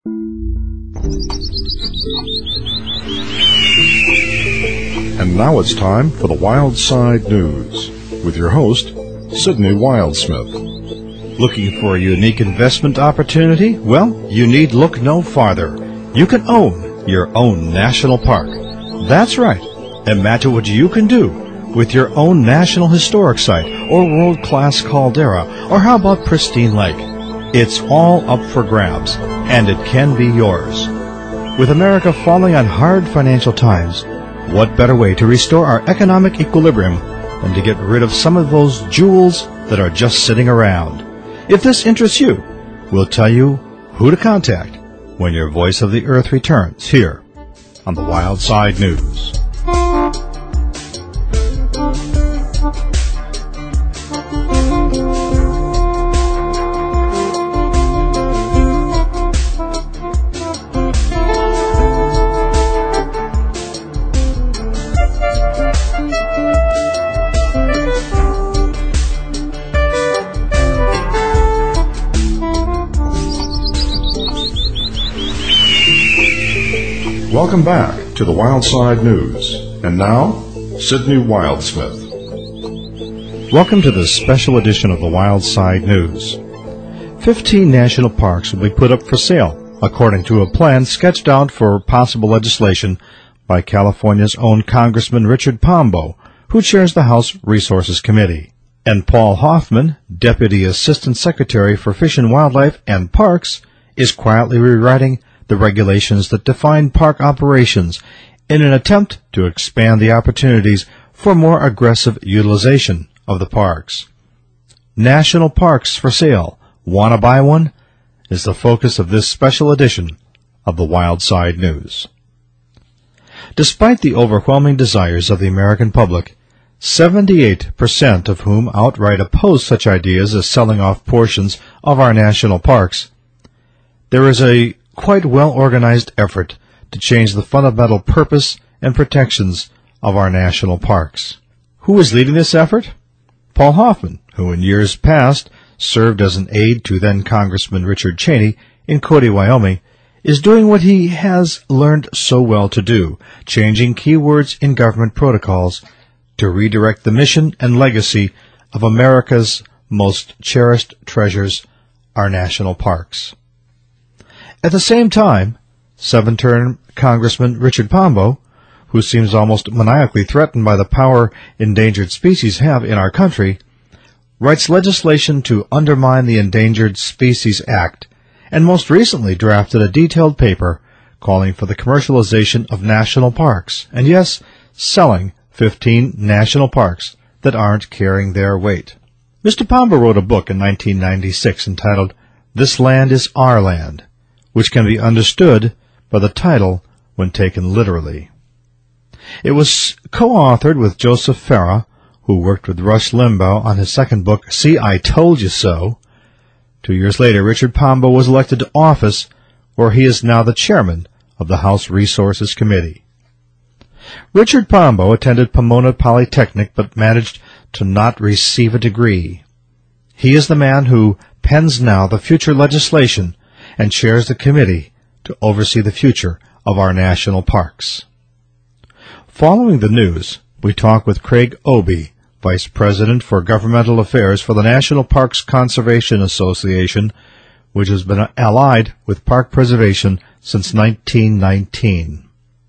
And now it's time for the Wild Side News with your host, Sidney Wildsmith. Looking for a unique investment opportunity? Well, you need look no farther. You can own your own national park. That's right. Imagine what you can do with your own National Historic Site or world-class caldera, or how about pristine lake? It's all up for grabs, and it can be yours. With America falling on hard financial times, what better way to restore our economic equilibrium than to get rid of some of those jewels that are just sitting around? If this interests you, we'll tell you who to contact when your Voice of the Earth returns here on the Wild Side News. Welcome back to the Wild Side News. And now, Sidney Wildsmith. Welcome to this special edition of the Wild Side News. 15 national parks will be put up for sale, according to a plan sketched out for possible legislation by California's own Congressman Richard Pombo, who chairs the House Resources Committee. And Paul Hoffman, Deputy Assistant Secretary for Fish and Wildlife and Parks, is quietly rewriting the regulations that define park operations in an attempt to expand the opportunities for more aggressive utilization of the parks. National parks for sale. Wanna buy one? Is the focus of this special edition of the Wild Side News. Despite the overwhelming desires of the American public, 78% of whom outright oppose such ideas as selling off portions of our national parks, there is a quite well-organized effort to change the fundamental purpose and protections of our national parks. Who is leading this effort? Paul Hoffman, who in years past served as an aide to then-Congressman Richard Cheney in Cody, Wyoming, is doing what he has learned so well to do, changing keywords in government protocols to redirect the mission and legacy of America's most cherished treasures, our national parks. At the same time, seven-term Congressman Richard Pombo, who seems almost maniacally threatened by the power endangered species have in our country, writes legislation to undermine the Endangered Species Act, and most recently drafted a detailed paper calling for the commercialization of national parks, and yes, selling 15 national parks that aren't carrying their weight. Mr. Pombo wrote a book in 1996 entitled This Land is Our Land, which can be understood by the title when taken literally. It was co-authored with Joseph Farah, who worked with Rush Limbaugh on his second book, See, I Told You So. 2 years later, Richard Pombo was elected to office, where he is now the chairman of the House Resources Committee. Richard Pombo attended Pomona Polytechnic but managed to not receive a degree. He is the man who pens now the future legislation and chairs the committee to oversee the future of our national parks. Following the news, we talk with Craig Obey, Vice President for Governmental Affairs for the National Parks Conservation Association, which has been allied with park preservation since 1919.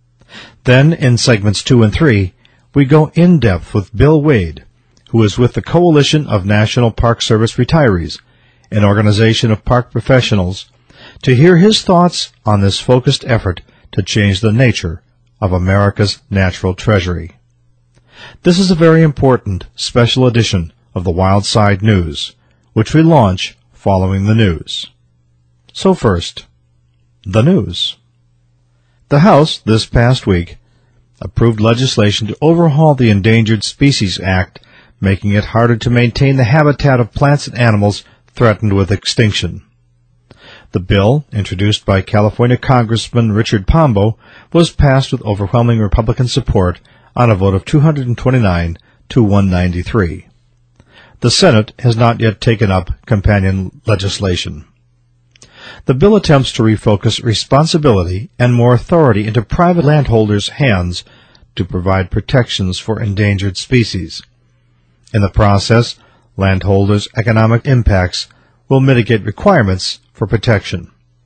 Then, in segments 2 and 3, we go in-depth with Bill Wade, who is with the Coalition of National Park Service Retirees, an organization of park professionals, to hear his thoughts on this focused effort to change the nature of America's natural treasury. This is a very important special edition of the Wild Side News, which we launch following the news. So first, the news. The House, this past week, approved legislation to overhaul the Endangered Species Act, making it harder to maintain the habitat of plants and animals threatened with extinction. The bill, introduced by California Congressman Richard Pombo, was passed with overwhelming Republican support on a vote of 229 to 193. The Senate has not yet taken up companion legislation. The bill attempts to refocus responsibility and more authority into private landholders' hands to provide protections for endangered species. In the process, landholders' economic impacts will mitigate requirements for protection.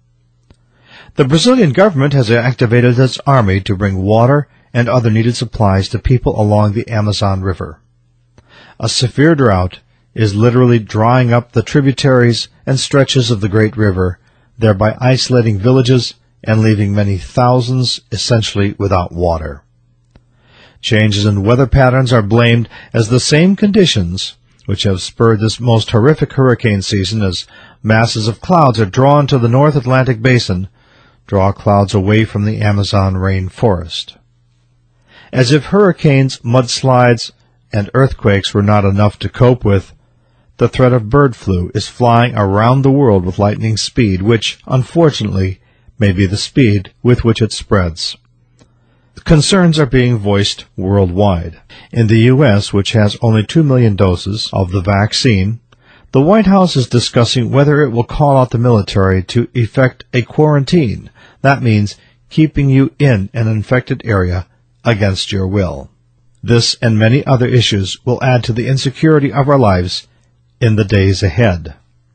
The Brazilian government has activated its army to bring water and other needed supplies to people along the Amazon River. A severe drought is literally drying up the tributaries and stretches of the great river, thereby isolating villages and leaving many thousands essentially without water. Changes in weather patterns are blamed as the same conditions which have spurred this most horrific hurricane season, as masses of clouds are drawn to the North Atlantic basin, draw clouds away from the Amazon rainforest. As if hurricanes, mudslides, and earthquakes were not enough to cope with, the threat of bird flu is flying around the world with lightning speed, which, unfortunately, may be the speed with which it spreads. Concerns are being voiced worldwide. In the U.S., which has only 2 million doses of the vaccine, the White House is discussing whether it will call out the military to effect a quarantine. That means keeping you in an infected area against your will. This and many other issues will add to the insecurity of our lives in the days ahead.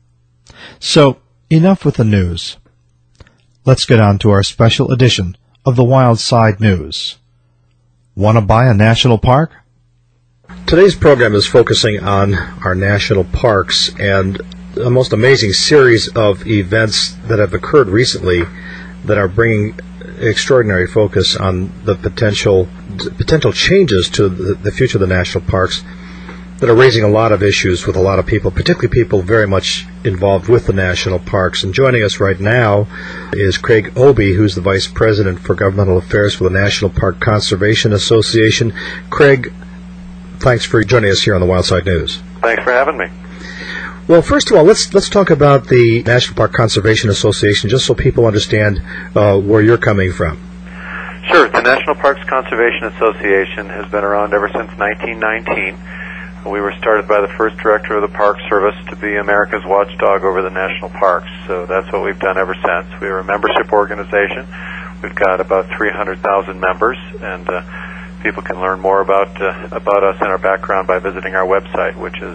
So, enough with the news. Let's get on to our special edition of the Wild Side News. Want to buy a national park? Today's program is focusing on our national parks and a most amazing series of events that have occurred recently that are bringing extraordinary focus on the potential changes to the future of the national parks that are raising a lot of issues with a lot of people, particularly people very much involved with the national parks. And joining us right now is Craig Obey, who's the Vice President for Governmental Affairs for the National Park Conservation Association. Craig, thanks for joining us here on the Wild Side News. Thanks for having me. Well, first of all, let's talk about the National Park Conservation Association, just so people understand where you're coming from. Sure. The National Parks Conservation Association has been around ever since 1919. We were started by the first director of the Park Service to be America's watchdog over the national parks. So that's what we've done ever since. We are a membership organization. We've got about 300,000 members, and people can learn more about us and our background by visiting our website, which is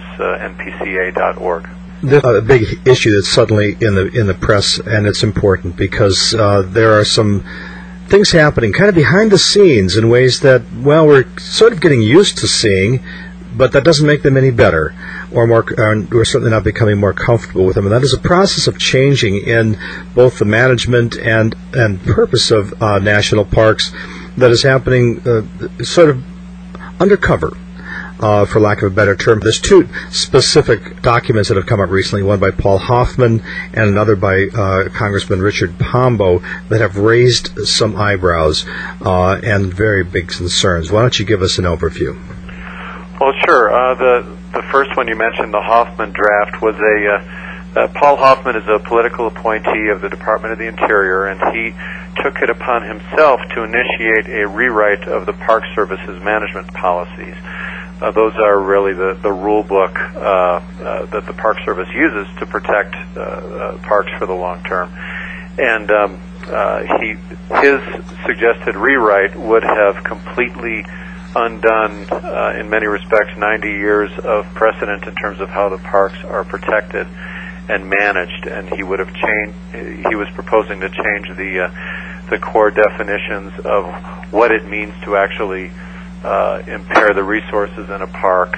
npca.org. There's a big issue that's suddenly in the press, and it's important because there are some things happening kind of behind the scenes in ways that, well, we're sort of getting used to seeing, but that doesn't make them any better, or more. We're certainly not becoming more comfortable with them. And that is a process of changing in both the management and purpose of national parks that is happening sort of undercover, for lack of a better term. There's two specific documents that have come up recently, one by Paul Hoffman and another by Congressman Richard Pombo, that have raised some eyebrows and very big concerns. Why don't you give us an overview? Well, sure. The first one you mentioned, the Hoffman draft, was Paul Hoffman is a political appointee of the Department of the Interior, and he took it upon himself to initiate a rewrite of the Park Service's management policies. Those are really the rule book that the Park Service uses to protect parks for the long term. And his suggested rewrite would have completely undone, in many respects, 90 years of precedent in terms of how the parks are protected and managed. And he would have changed. He was proposing to change the core definitions of what it means to actually impair the resources in a park.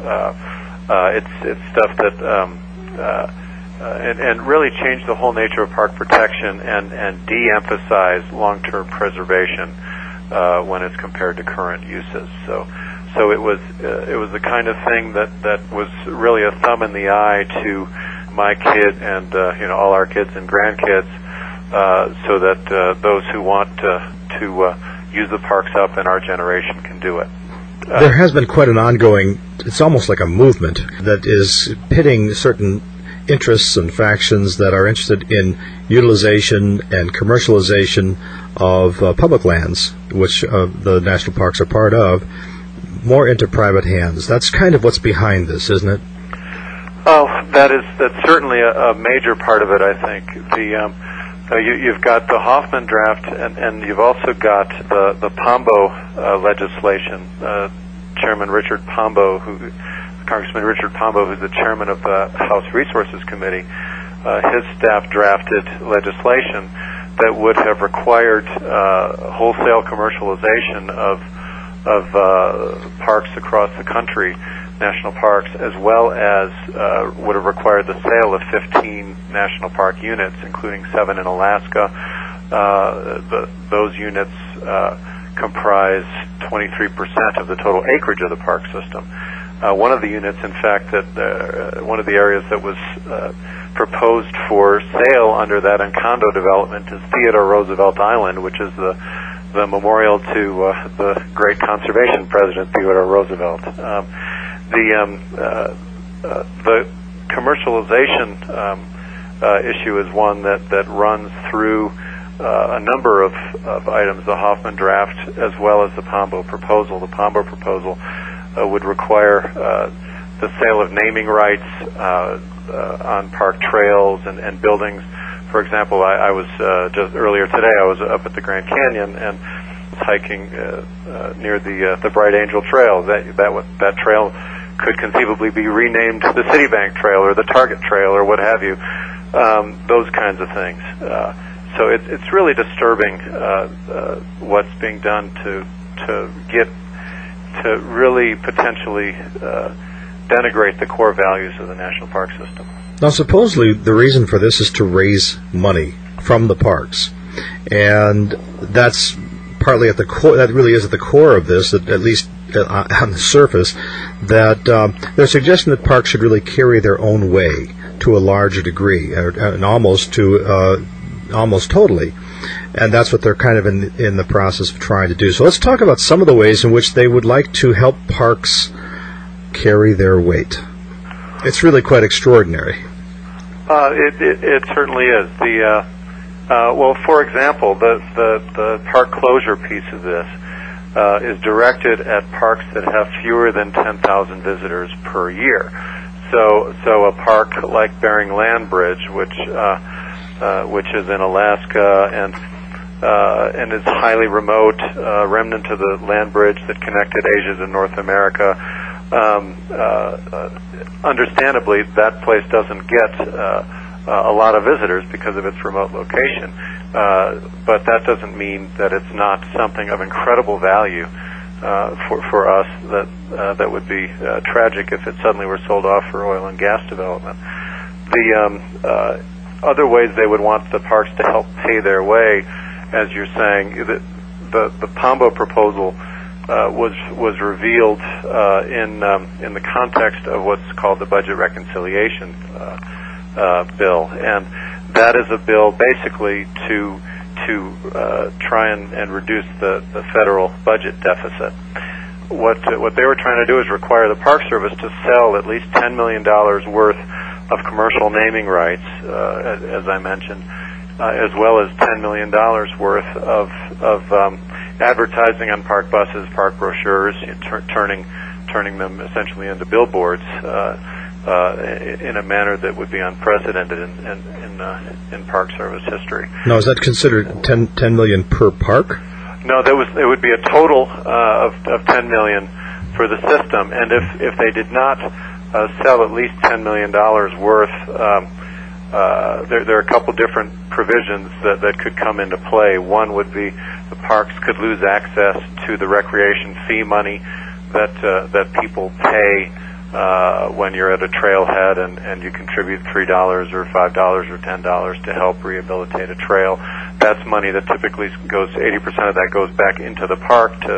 It's stuff that and really change the whole nature of park protection and de-emphasize long-term preservation when it's compared to current uses. So it was the kind of thing that was really a thumb in the eye to my kid and all our kids and grandkids, so that those who want to use the parks up in our generation can do it. There has been quite an ongoing, it's almost like a movement that is pitting certain interests and factions that are interested in utilization and commercialization of public lands, which the national parks are part of, more into private hands. That's kind of what's behind this, isn't it? Oh, that's certainly a major part of it. I think you've got the Hoffman draft, and you've also got the Pombo legislation. Chairman Richard Pombo, Congressman Richard Pombo, who's the chairman of the House Resources Committee, his staff drafted legislation that would have required wholesale commercialization of parks across the country, national parks, as well as would have required the sale of 15 national park units, including 7 in Alaska. Those units comprise 23% of the total acreage of the park system. One of the units, in fact, one of the areas that was proposed for sale under that Encondo development is Theodore Roosevelt Island, which is the memorial to the great conservation president Theodore Roosevelt. The commercialization issue is one that runs through a number of items, the Hoffman draft as well as the Pombo proposal. The Pombo proposal would require the sale of naming rights on park trails and buildings. For example, I was just earlier today, I was up at the Grand Canyon and was hiking near the Bright Angel Trail. That trail could conceivably be renamed the Citibank Trail or the Target Trail or what have you. Those kinds of things. So it's really disturbing what's being done to really potentially denigrate the core values of the national park system. Now, supposedly the reason for this is to raise money from the parks, and that's partly at the core. That really is at the core of this, at least on the surface. That their suggestion that parks should really carry their own way to a larger degree, and almost totally. And that's what they're kind of in the process of trying to do. So let's talk about some of the ways in which they would like to help parks carry their weight. It's really quite extraordinary. It certainly is. Well, for example, the park closure piece of this is directed at parks that have fewer than 10,000 visitors per year. So a park like Bering Land Bridge, which is in Alaska and is highly remote, remnant of the land bridge that connected Asia to North America. Understandably, that place doesn't get a lot of visitors because of its remote location. But that doesn't mean that it's not something of incredible value for us that would be tragic if it suddenly were sold off for oil and gas development. The other ways they would want the parks to help pay their way, as you're saying, the Pombo proposal was revealed in the context of what's called the Budget Reconciliation Bill, and that is a bill basically to try and reduce the federal budget deficit. What they were trying to do is require the Park Service to sell at least $10 million worth of commercial naming rights, as I mentioned, as well as $10 million worth of advertising on park buses, park brochures, turning them essentially into billboards in a manner that would be unprecedented in Park Service history. Now, is that considered $10 million per park? No, it would be a total of $10 million for the system, and if they did not sell at least $10 million worth, there are a couple different provisions that could come into play. One would be the parks could lose access to the recreation fee money that people pay when you're at a trailhead and you contribute $3 or $5 or $10 to help rehabilitate a trail. That's money that typically goes 80% of that goes back into the park to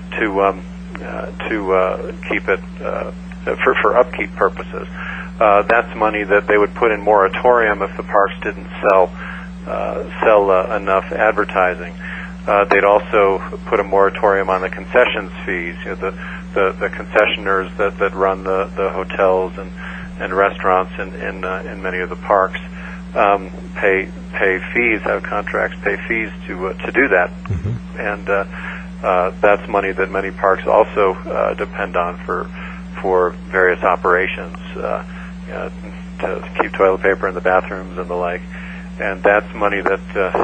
keep it for upkeep purposes. That's money that they would put in moratorium if the parks didn't sell enough advertising. They'd also put a moratorium on the concessions fees. You know, the concessioners that run the hotels and restaurants in many of the parks pay fees, have contracts, pay fees to do that, mm-hmm. And that's money that many parks also depend on for various operations. to keep toilet paper in the bathrooms and the like. And that's money that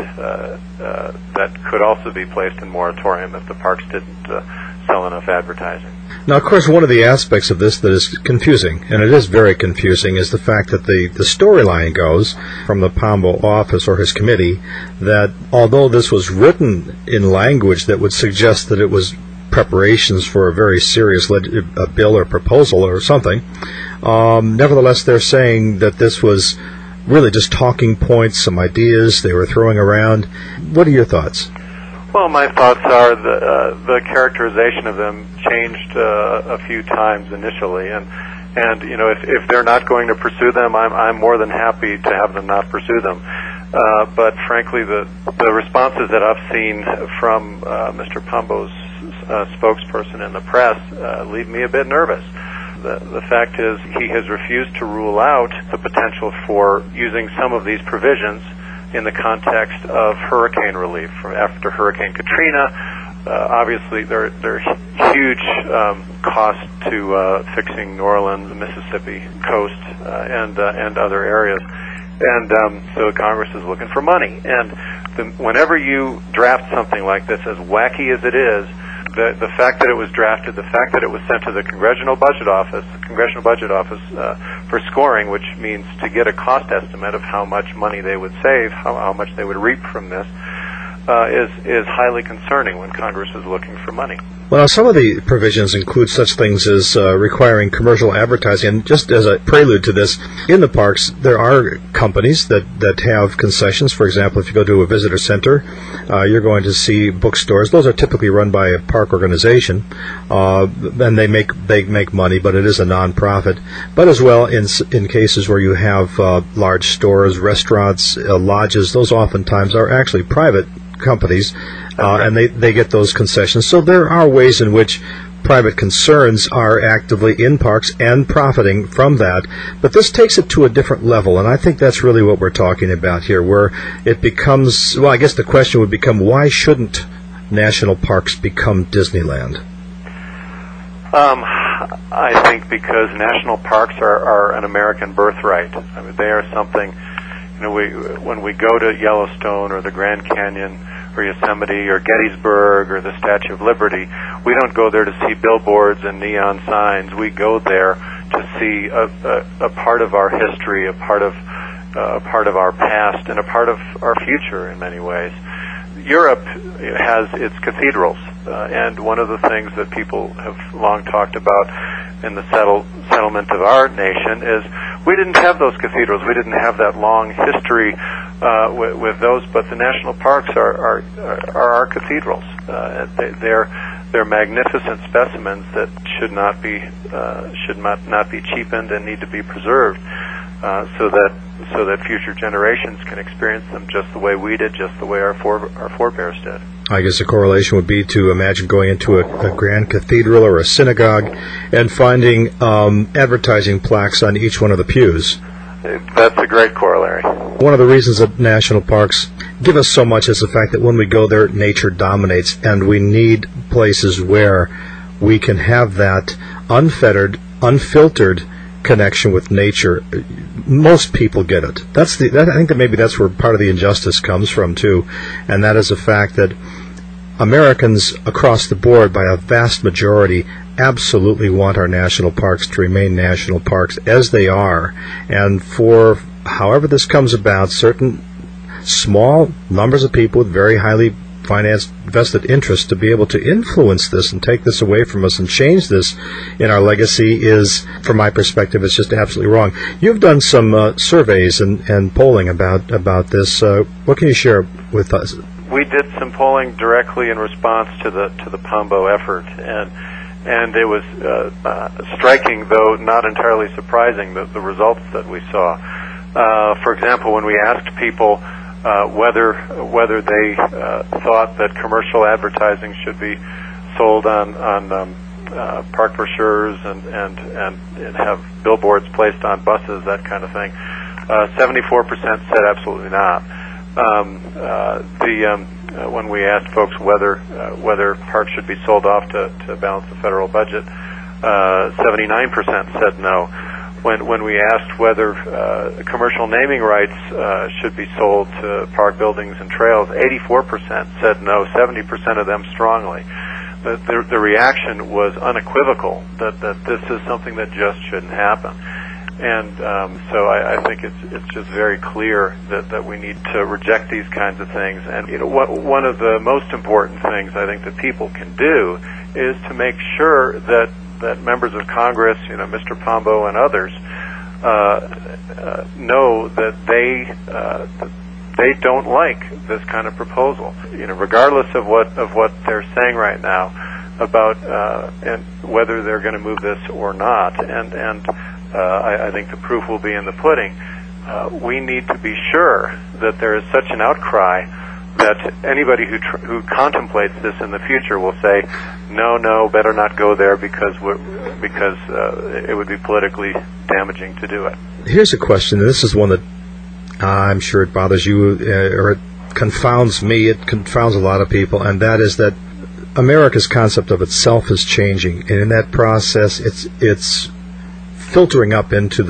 could also be placed in moratorium if the parks didn't sell enough advertising. Now, of course, one of the aspects of this that is confusing, and it is very confusing, is the fact that the storyline goes from the Pombo office or his committee that although this was written in language that would suggest that it was preparations for a very serious a bill or proposal or something, nevertheless they're saying that this was really just talking points, some ideas they were throwing around. What are your thoughts? Well, my thoughts are the characterization of them changed a few times initially, and if they're not going to pursue them, I'm more than happy to have them not pursue them. But frankly, the responses that I've seen from Mr. Pombo's spokesperson in the press leave me a bit nervous. The fact is he has refused to rule out the potential for using some of these provisions in the context of hurricane relief. After Hurricane Katrina, obviously there are huge costs to fixing New Orleans, the Mississippi coast, and other areas. And so Congress is looking for money. And whenever you draft something like this, as wacky as it is, the fact that it was drafted, the fact that it was sent to the Congressional Budget Office for scoring, which means to get a cost estimate of how much money they would save, how much they would reap from this, is highly concerning when Congress is looking for money. Well, some of the provisions include such things as requiring commercial advertising. And just as a prelude to this, in the parks, there are companies that have concessions. For example, if you go to a visitor center, you're going to see bookstores. Those are typically run by a park organization, and they make money, but it is a nonprofit. But as well, in cases where you have large stores, restaurants, lodges, those oftentimes are actually private companies, and they get those concessions. So there are ways in which private concerns are actively in parks and profiting from that. But this takes it to a different level, and I think that's really what we're talking about here, where it becomes, well, I guess the question would become, why shouldn't national parks become Disneyland? I think because national parks are an American birthright. I mean, they are something, when we go to Yellowstone or the Grand Canyon or Yosemite or Gettysburg or the Statue of Liberty, we don't go there to see billboards and neon signs. We go there to see a part of our history, a part of our past, and a part of our future in many ways. Europe has its cathedrals, and one of the things that people have long talked about in the settlement of our nation is we didn't have those cathedrals. We didn't have that long history with those, but the national parks are our cathedrals. They're magnificent specimens that should not be cheapened and need to be preserved, so that future generations can experience them just the way we did, just the way our forebears did. I guess a correlation would be to imagine going into a grand cathedral or a synagogue and finding advertising plaques on each one of the pews. That's a great corollary. One of the reasons that national parks give us so much is the fact that when we go there, nature dominates, and we need places where we can have that unfettered, unfiltered connection with nature. Most people get it. I think that maybe that's where part of the injustice comes from too, and that is the fact that Americans across the board, by a vast majority, absolutely want our national parks to remain national parks as they are, and for however this comes about, certain small numbers of people with very highly financed vested interest to be able to influence this and take this away from us and change this in our legacy is, from my perspective, it's just absolutely wrong. You've done some surveys and polling about this. What can you share with us? We did some polling directly in response to the Pombo effort, and it was striking, though not entirely surprising, the results that we saw. For example, when we asked people whether they thought that commercial advertising should be sold on park brochures and have billboards placed on buses, that kind of thing, 74% said absolutely not. When we asked folks whether parks should be sold off to balance the federal budget, 79% said no. when we asked whether commercial naming rights should be sold to park buildings and trails, 84% said no, 70% of them strongly. The reaction was unequivocal that this is something that just shouldn't happen. And so I think it's just very clear that we need to reject these kinds of things. And one of the most important things I think that people can do is to make sure that members of Congress, Mr. Pombo and others, know that they don't like this kind of proposal. Regardless of what they're saying right now about and whether they're going to move this or not, and I think the proof will be in the pudding. We need to be sure that there is such an outcry that anybody who contemplates this in the future will say, no, better not go there because it would be politically damaging to do it. Here's a question. This is one that I'm sure it bothers you, or it confounds me. It confounds a lot of people, and that is that America's concept of itself is changing, and in that process, it's filtering up into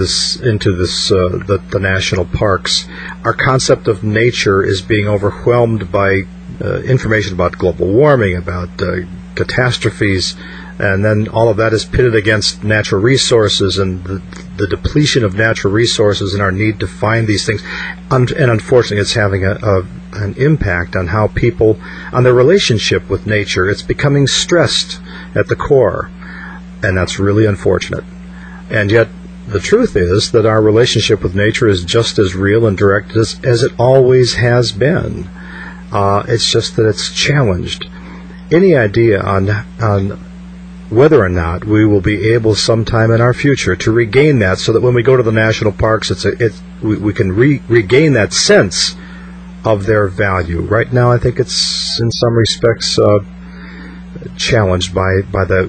the national parks. Our concept of nature is being overwhelmed by information about global warming, about catastrophes, and then all of that is pitted against natural resources and the depletion of natural resources and our need to find these things. And unfortunately, it's having an impact on how people, on their relationship with nature. It's becoming stressed at the core, and that's really unfortunate. And yet, the truth is that our relationship with nature is just as real and direct as it always has been. It's just that it's challenged. Any idea on whether or not we will be able sometime in our future to regain that, so that when we go to the national parks, we can regain that sense of their value? Right now, I think it's in some respects challenged by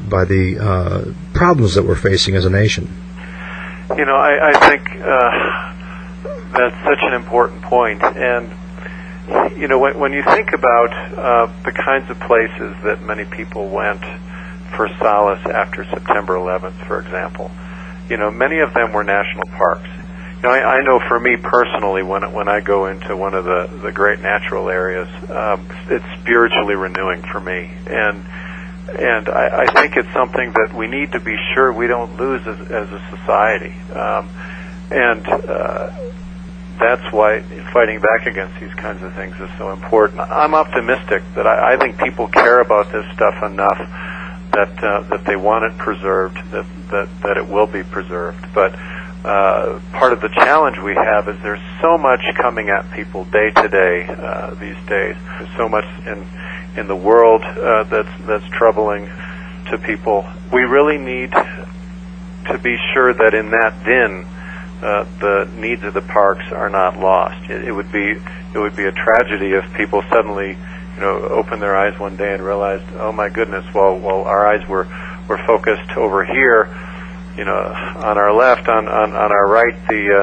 the problems that we're facing as a nation. I think that's such an important point. And when you think about the kinds of places that many people went for solace after September 11th, for example, many of them were national parks. I know for me personally, when I go into one of the great natural areas, it's spiritually renewing for me. And I think it's something that we need to be sure we don't lose as a society. That's why fighting back against these kinds of things is so important. I'm optimistic that I think people care about this stuff enough that they want it preserved, that it will be preserved. But part of the challenge we have is there's so much coming at people day to day these days. There's so much in the world that's troubling to people. We really need to be sure that in that din, the needs of the parks are not lost. It would be a tragedy if people suddenly, open their eyes one day and realized, oh my goodness, well our eyes were focused over here, on our left, on our right,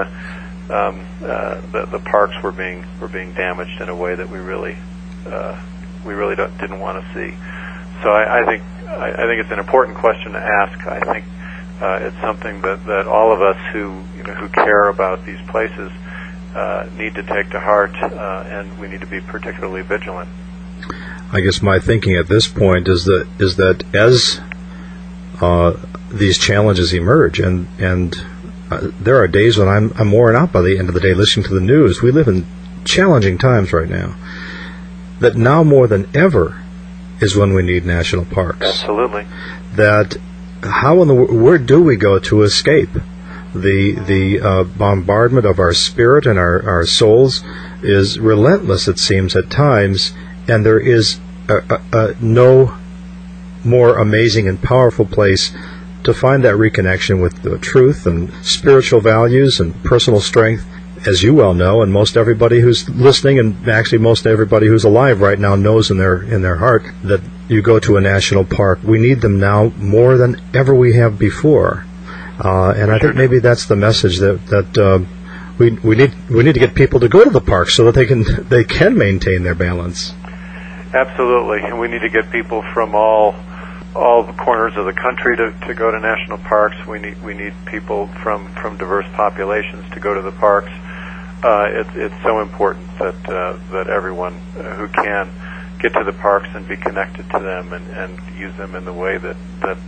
the parks were being damaged in a way that we really didn't want to see. So I think it's an important question to ask. I think it's something that all of us who care about these places need to take to heart, and we need to be particularly vigilant. I guess my thinking at this point is that as these challenges emerge, and there are days when I'm worn out by the end of the day listening to the news. We live in challenging times right now. That now more than ever is when we need national parks. Absolutely. That where do we go to escape? The bombardment of our spirit and our souls is relentless, it seems, at times, and there is no more amazing and powerful place to find that reconnection with the truth and spiritual values and personal strength. As you well know, and most everybody who's listening, and actually most everybody who's alive right now knows in their heart, that you go to a national park. We need them now more than ever we have before, and I think maybe that's the message that we need to get people to go to the park so that they can maintain their balance. Absolutely, and we need to get people from all all the corners of the country to go to national parks. We need people from diverse populations to go to the parks. It's so important that everyone who can get to the parks and be connected to them and use them in the way that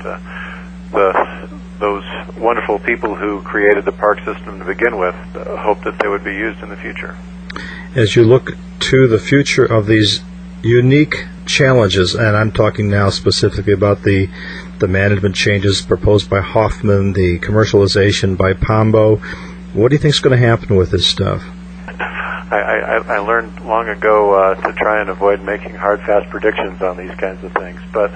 those wonderful people who created the park system to begin with hope that they would be used in the future. As you look to the future of these unique challenges, and I'm talking now specifically about the management changes proposed by Hoffman, the commercialization by Pombo, what do you think is going to happen with this stuff? I learned long ago to try and avoid making hard, fast predictions on these kinds of things. But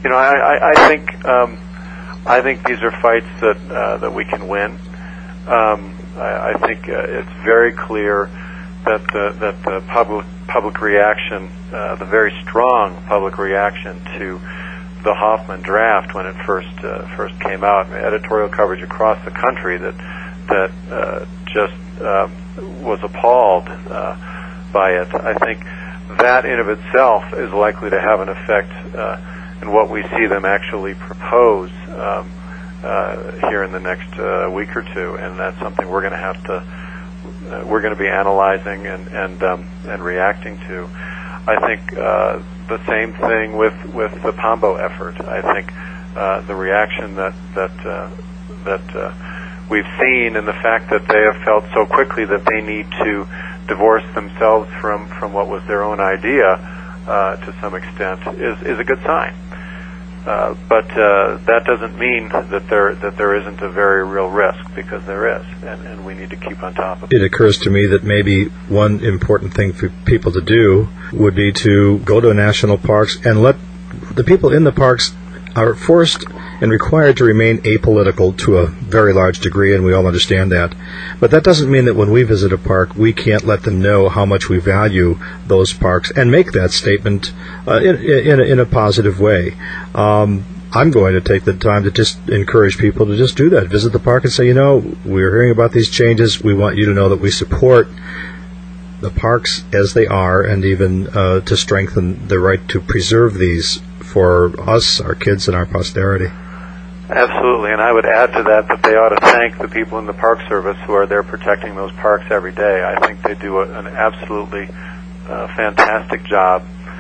I think these are fights that we can win. I think it's very clear that the public reaction, the very strong public reaction to the Hoffman draft when it first came out, editorial coverage across the country that just was appalled by it. I think that in of itself is likely to have an effect in what we see them actually propose here in the next week or two, and that's something we're going to have to we're going to be analyzing and reacting to. I think the same thing with the Pombo effort. I think the reaction that we've seen, and the fact that they have felt so quickly that they need to divorce themselves from what was their own idea to some extent is a good sign. But that doesn't mean that there isn't a very real risk, because there is, and we need to keep on top of it. It occurs to me that maybe one important thing for people to do would be to go to national parks and let the people in the parks are forced and required to remain apolitical to a very large degree, and we all understand that. But that doesn't mean that when we visit a park, we can't let them know how much we value those parks and make that statement in a positive way. I'm going to take the time to just encourage people to just do that. Visit the park and say, we're hearing about these changes. We want you to know that we support the parks as they are, and even to strengthen the right to preserve these for us, our kids, and our posterity. Absolutely, and I would add to that they ought to thank the people in the Park Service who are there protecting those parks every day. I think they do an absolutely fantastic job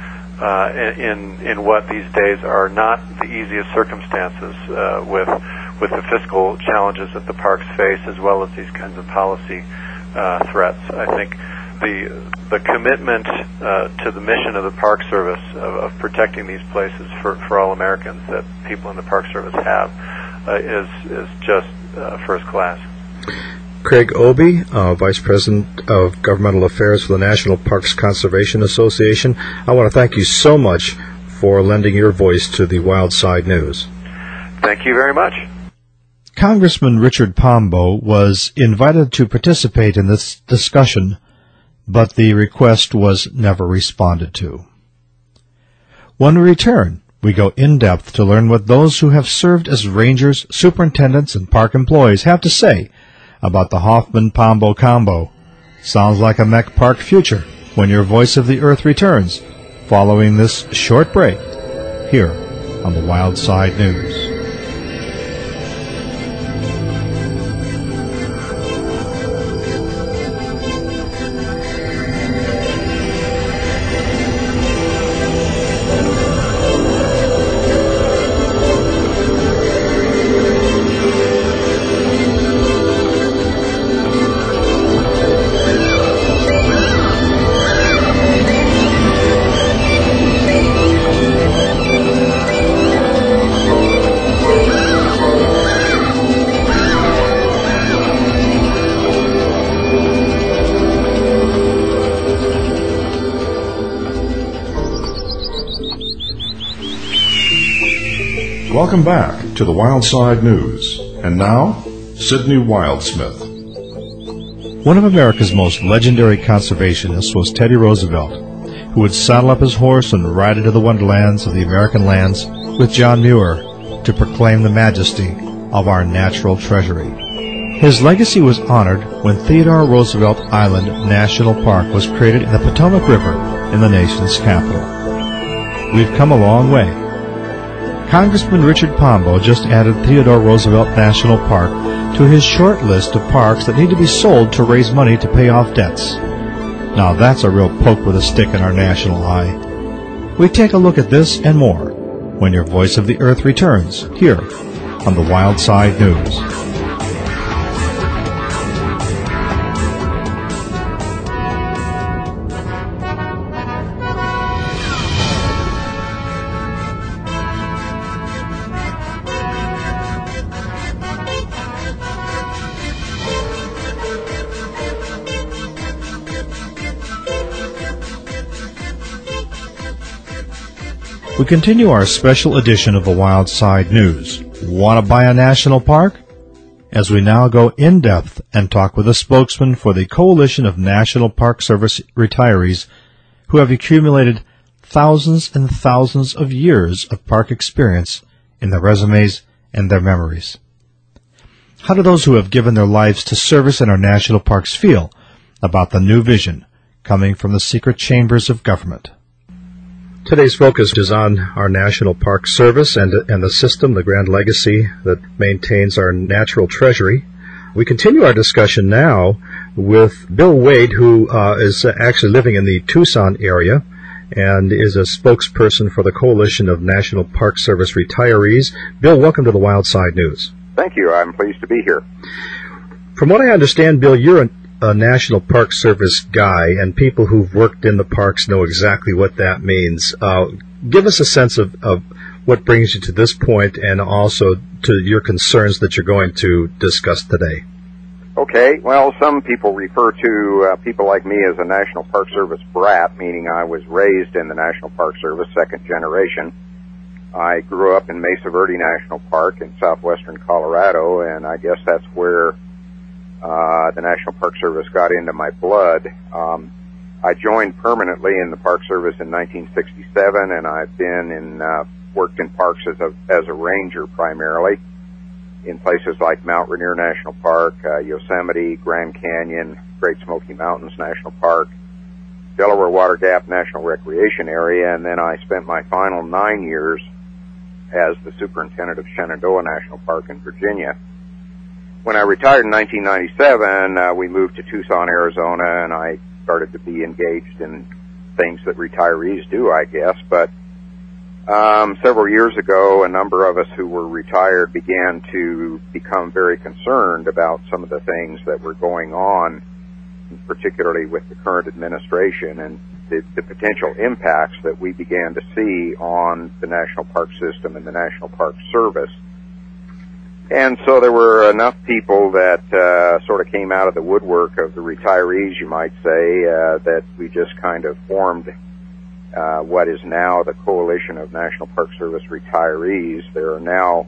in what these days are not the easiest circumstances with the fiscal challenges that the parks face, as well as these kinds of policy threats. I think the commitment to the mission of the Park Service of protecting these places for all Americans that people in the Park Service have is just first class. Craig Obey, Vice President of Governmental Affairs for the National Parks Conservation Association, I want to thank you so much for lending your voice to the Wild Side News. Thank you very much. Congressman Richard Pombo was invited to participate in this discussion, but the request was never responded to. When we return, we go in-depth to learn what those who have served as rangers, superintendents, and park employees have to say about the Hoffman-Pombo combo. Sounds like a Mech Park future when your Voice of the Earth returns, following this short break here on the Wild Side News. Welcome back to the Wild Side News. And now, Sidney Wildsmith. One of America's most legendary conservationists was Teddy Roosevelt, who would saddle up his horse and ride into the wonderlands of the American lands with John Muir to proclaim the majesty of our natural treasury. His legacy was honored when Theodore Roosevelt Island National Park was created in the Potomac River in the nation's capital. We've come a long way. Congressman Richard Pombo just added Theodore Roosevelt National Park to his short list of parks that need to be sold to raise money to pay off debts. Now that's a real poke with a stick in our national eye. We take a look at this and more when your Voice of the Earth returns here on the Wild Side News. We continue our special edition of the Wild Side News. Want to buy a national park? As we now go in-depth and talk with a spokesman for the Coalition of National Park Service Retirees who have accumulated thousands and thousands of years of park experience in their resumes and their memories. How do those who have given their lives to service in our national parks feel about the new vision coming from the secret chambers of government? Today's focus is on our National Park Service and the system, the grand legacy that maintains our natural treasury. We continue our discussion now with Bill Wade, who is actually living in the Tucson area and is a spokesperson for the Coalition of National Park Service Retirees. Bill, welcome to the Wild Side News. Thank you. I'm pleased to be here. From what I understand, Bill, you're a National Park Service guy, and people who've worked in the parks know exactly what that means. Give us a sense of what brings you to this point and also to your concerns that you're going to discuss today. Okay. Well, some people refer to people like me as a National Park Service brat, meaning I was raised in the National Park Service, second generation. I grew up in Mesa Verde National Park in southwestern Colorado, and I guess that's where the National Park Service got into my blood. I joined permanently in the Park Service in 1967, and I've been worked in parks as a ranger primarily in places like Mount Rainier National Park, Yosemite, Grand Canyon, Great Smoky Mountains National Park, Delaware Water Gap National Recreation Area, and then I spent my final 9 years as the superintendent of Shenandoah National Park in Virginia. When I retired in 1997, we moved to Tucson, Arizona, and I started to be engaged in things that retirees do, I guess. But several years ago, a number of us who were retired began to become very concerned about some of the things that were going on, particularly with the current administration and the potential impacts that we began to see on the National Park System and the National Park Service. And so there were enough people that sort of came out of the woodwork of the retirees, you might say, that we just kind of formed what is now the Coalition of National Park Service Retirees. There are now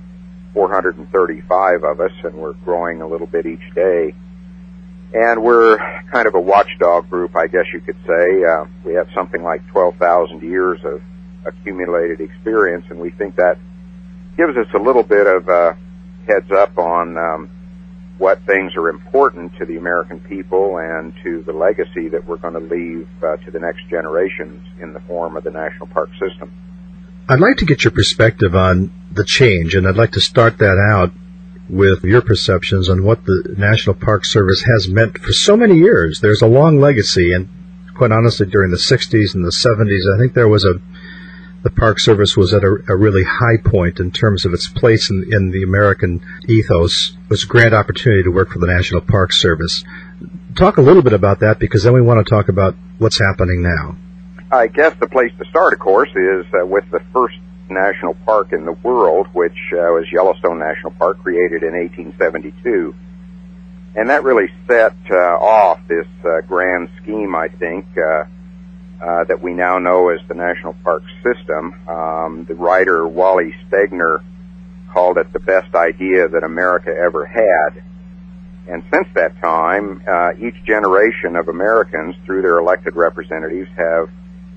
435 of us, and we're growing a little bit each day. And we're kind of a watchdog group, I guess you could say. We have something like 12,000 years of accumulated experience, and we think that gives us a little bit of heads up on what things are important to the American people and to the legacy that we're going to leave to the next generations in the form of the National Park System. I'd like to get your perspective on the change, and I'd like to start that out with your perceptions on what the National Park Service has meant for so many years. There's a long legacy, and quite honestly, during the 60s and the 70s, I think the Park Service was at a really high point in terms of its place in the American ethos. It was a great opportunity to work for the National Park Service. Talk a little bit about that, because then we want to talk about what's happening now. I guess the place to start, of course, is with the first national park in the world, which was Yellowstone National Park, created in 1872. And that really set off this grand scheme, I think, that we now know as the National Park System. The writer Wally Stegner called it the best idea that America ever had. And since that time, each generation of Americans, through their elected representatives, have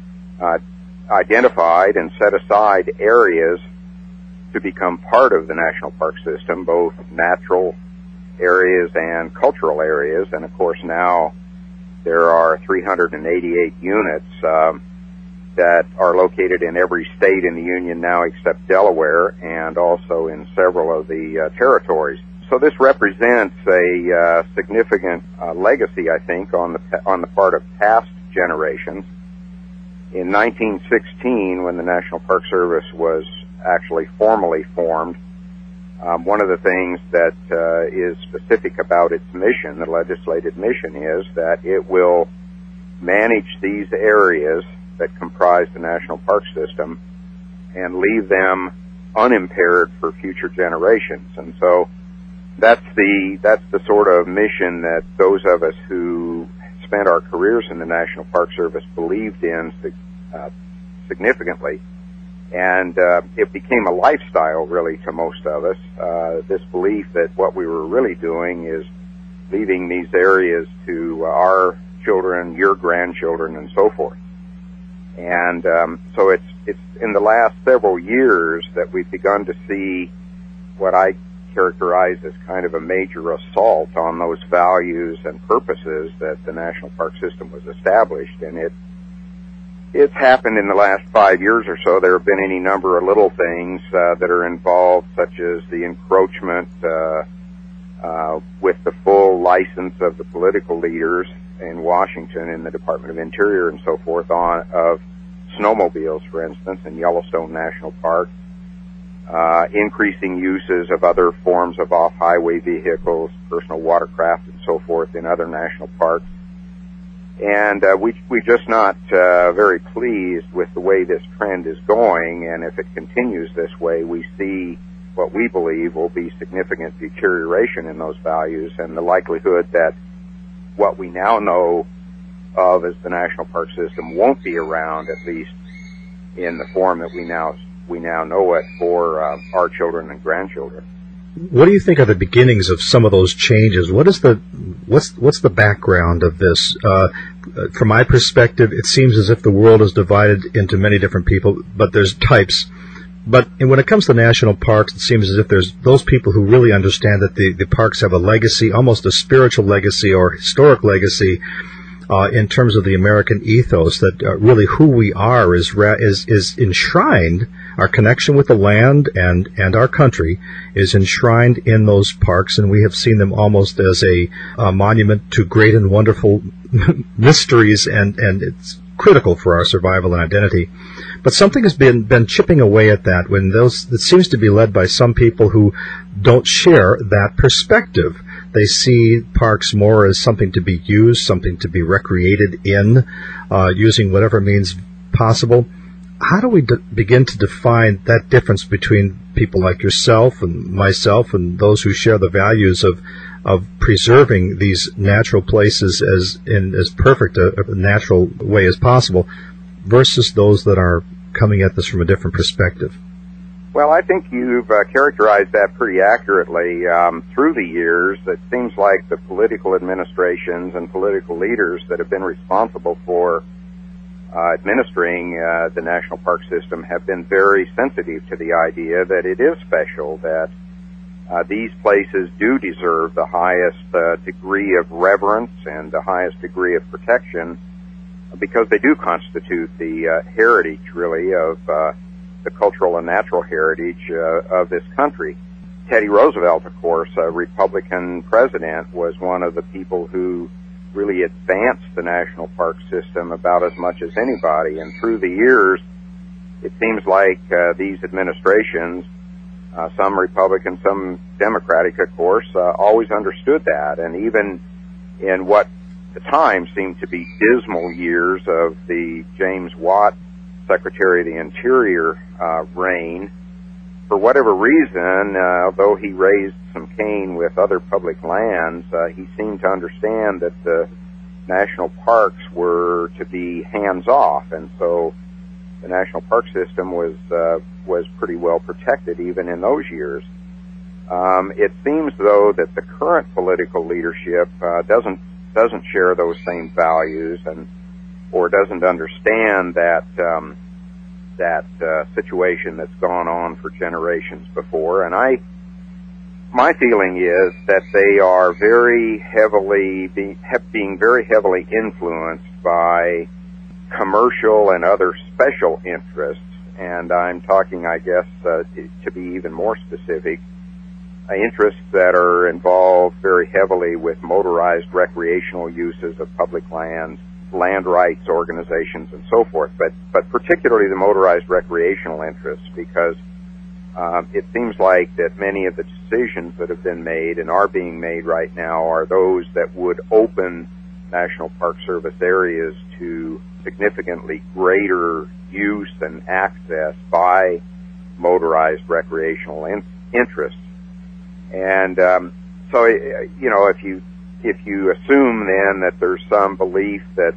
identified and set aside areas to become part of the National Park System, both natural areas and cultural areas. And of course now there are 388 units that are located in every state in the Union now except Delaware, and also in several of the territories. So this represents a significant legacy, I think, on the part of past generations. In 1916, when the National Park Service was actually formally formed, one of the things that is specific about its mission, the legislated mission, is that it will manage these areas that comprise the National Park System and leave them unimpaired for future generations. And so that's the sort of mission that those of us who spent our careers in the National Park Service believed in significantly. And it became a lifestyle, really, to most of us, this belief that what we were really doing is leaving these areas to our children, your grandchildren, and so forth. And so it's in the last several years that we've begun to see what I characterize as kind of a major assault on those values and purposes that the National Park System was established. And it's happened in the last 5 years or so. There have been any number of little things that are involved, such as the encroachment with the full license of the political leaders in Washington, in the Department of Interior and so forth, of snowmobiles, for instance, in Yellowstone National Park, increasing uses of other forms of off-highway vehicles, personal watercraft and so forth in other national parks. And we're just not very pleased with the way this trend is going, and if it continues this way, we see what we believe will be significant deterioration in those values, and the likelihood that what we now know of as the National Park System won't be around, at least in the form that we now know it, for our children and grandchildren. What do you think are the beginnings of some of those changes? What's the background of this? From my perspective, it seems as if the world is divided into many different people, but there's types. But when it comes to national parks, it seems as if there's those people who really understand that the parks have a legacy, almost a spiritual legacy or historic legacy, in terms of the American ethos, that really who we are is enshrined. Our connection with the land and our country is enshrined in those parks, and we have seen them almost as a monument to great and wonderful mysteries, and it's critical for our survival and identity. But something has been chipping away at that, it seems to be led by some people who don't share that perspective. They see parks more as something to be used, something to be recreated in, using whatever means possible. How do we begin to define that difference between people like yourself and myself and those who share the values of preserving these natural places as perfect a natural way as possible, versus those that are coming at this from a different perspective? Well, I think you've characterized that pretty accurately. Through the years, it seems like the political administrations and political leaders that have been responsible for administering the National Park System have been very sensitive to the idea that it is special, that these places do deserve the highest degree of reverence and the highest degree of protection, because they do constitute the heritage, really, of the cultural and natural heritage of this country. Teddy Roosevelt, of course, a Republican president, was one of the people who really advanced the National Park System about as much as anybody. And through the years, it seems like these administrations, some Republican, some Democratic, of course, always understood that. And even in what at the time seemed to be dismal years of the James Watt Secretary of the Interior reign, for whatever reason, although he raised some cane with other public lands, he seemed to understand that the national parks were to be hands-off, and so the National Park System was pretty well protected even in those years. It seems, though, that the current political leadership doesn't share those same values, or doesn't understand that situation that's gone on for generations before. And my feeling is that they are being very heavily influenced by commercial and other special interests, and I'm talking, I guess, to be even more specific, interests that are involved very heavily with motorized recreational uses of public lands, land rights organizations, and so forth, but particularly the motorized recreational interests, because it seems like that many of the decisions that have been made and are being made right now are those that would open National Park Service areas to significantly greater use and access by motorized recreational interests. And so, you know, if you assume then that there's some belief that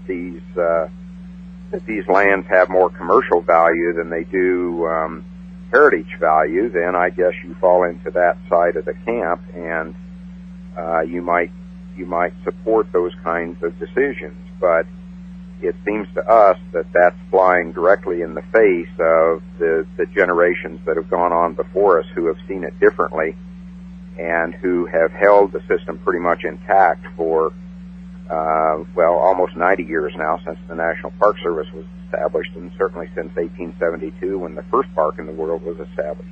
these lands have more commercial value than they do heritage value, then I guess you fall into that side of the camp, and you might support those kinds of decisions. But it seems to us that that's flying directly in the face of the generations that have gone on before us who have seen it differently and who have held the system pretty much intact for, almost 90 years now, since the National Park Service was established, and certainly since 1872 when the first park in the world was established.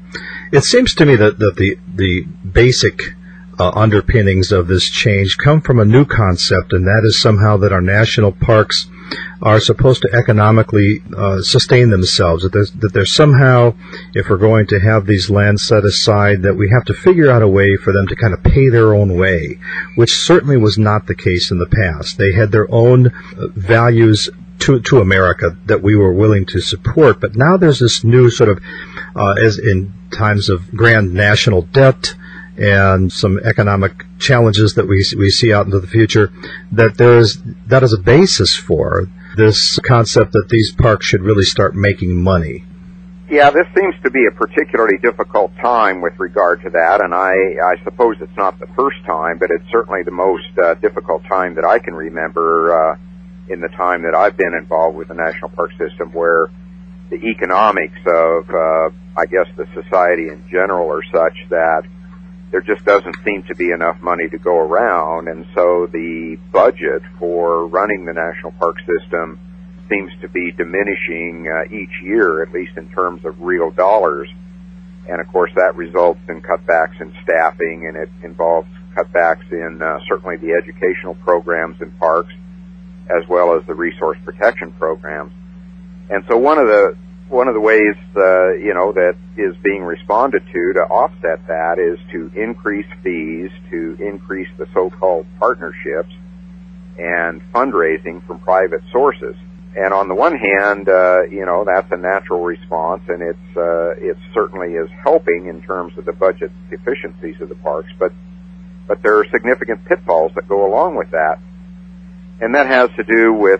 It seems to me that the basic underpinnings of this change come from a new concept, and that is somehow that our national parks are supposed to economically sustain themselves, that there's somehow, if we're going to have these lands set aside, that we have to figure out a way for them to kind of pay their own way, which certainly was not the case in the past. They had their own values to America that we were willing to support, but now there's this new sort of, as in times of grand national debt and some economic challenges that we see out into the future, that is a basis for this concept that these parks should really start making money. Yeah, this seems to be a particularly difficult time with regard to that, and I suppose it's not the first time, but it's certainly the most difficult time that I can remember in the time that I've been involved with the National Park System, where the economics of, I guess, the society in general are such that there just doesn't seem to be enough money to go around, and so the budget for running the National Park System seems to be diminishing each year, at least in terms of real dollars. And of course that results in cutbacks in staffing, and it involves cutbacks in certainly the educational programs in parks, as well as the resource protection programs. And so one of the ways, that is being responded to offset that is to increase fees, to increase the so-called partnerships and fundraising from private sources. And on the one hand, that's a natural response, and it certainly is helping in terms of the budget efficiencies of the parks, but there are significant pitfalls that go along with that. And that has to do with,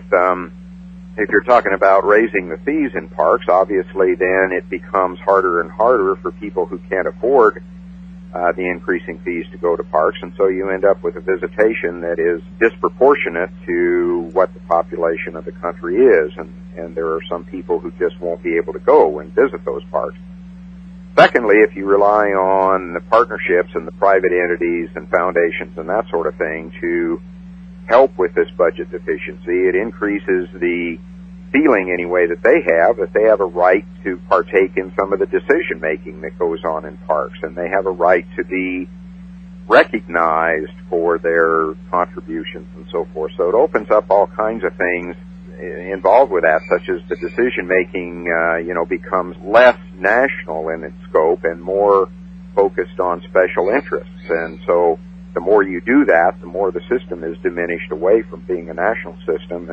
if you're talking about raising the fees in parks, obviously then it becomes harder and harder for people who can't afford the increasing fees to go to parks, and so you end up with a visitation that is disproportionate to what the population of the country is, and there are some people who just won't be able to go and visit those parks. Secondly, if you rely on the partnerships and the private entities and foundations and that sort of thing to help with this budget deficiency, it increases the feeling, anyway, that they have a right to partake in some of the decision making that goes on in parks, and they have a right to be recognized for their contributions and so forth. So it opens up all kinds of things involved with that, such as the decision making becomes less national in its scope and more focused on special interests. And so the more you do that, the more the system is diminished away from being a national system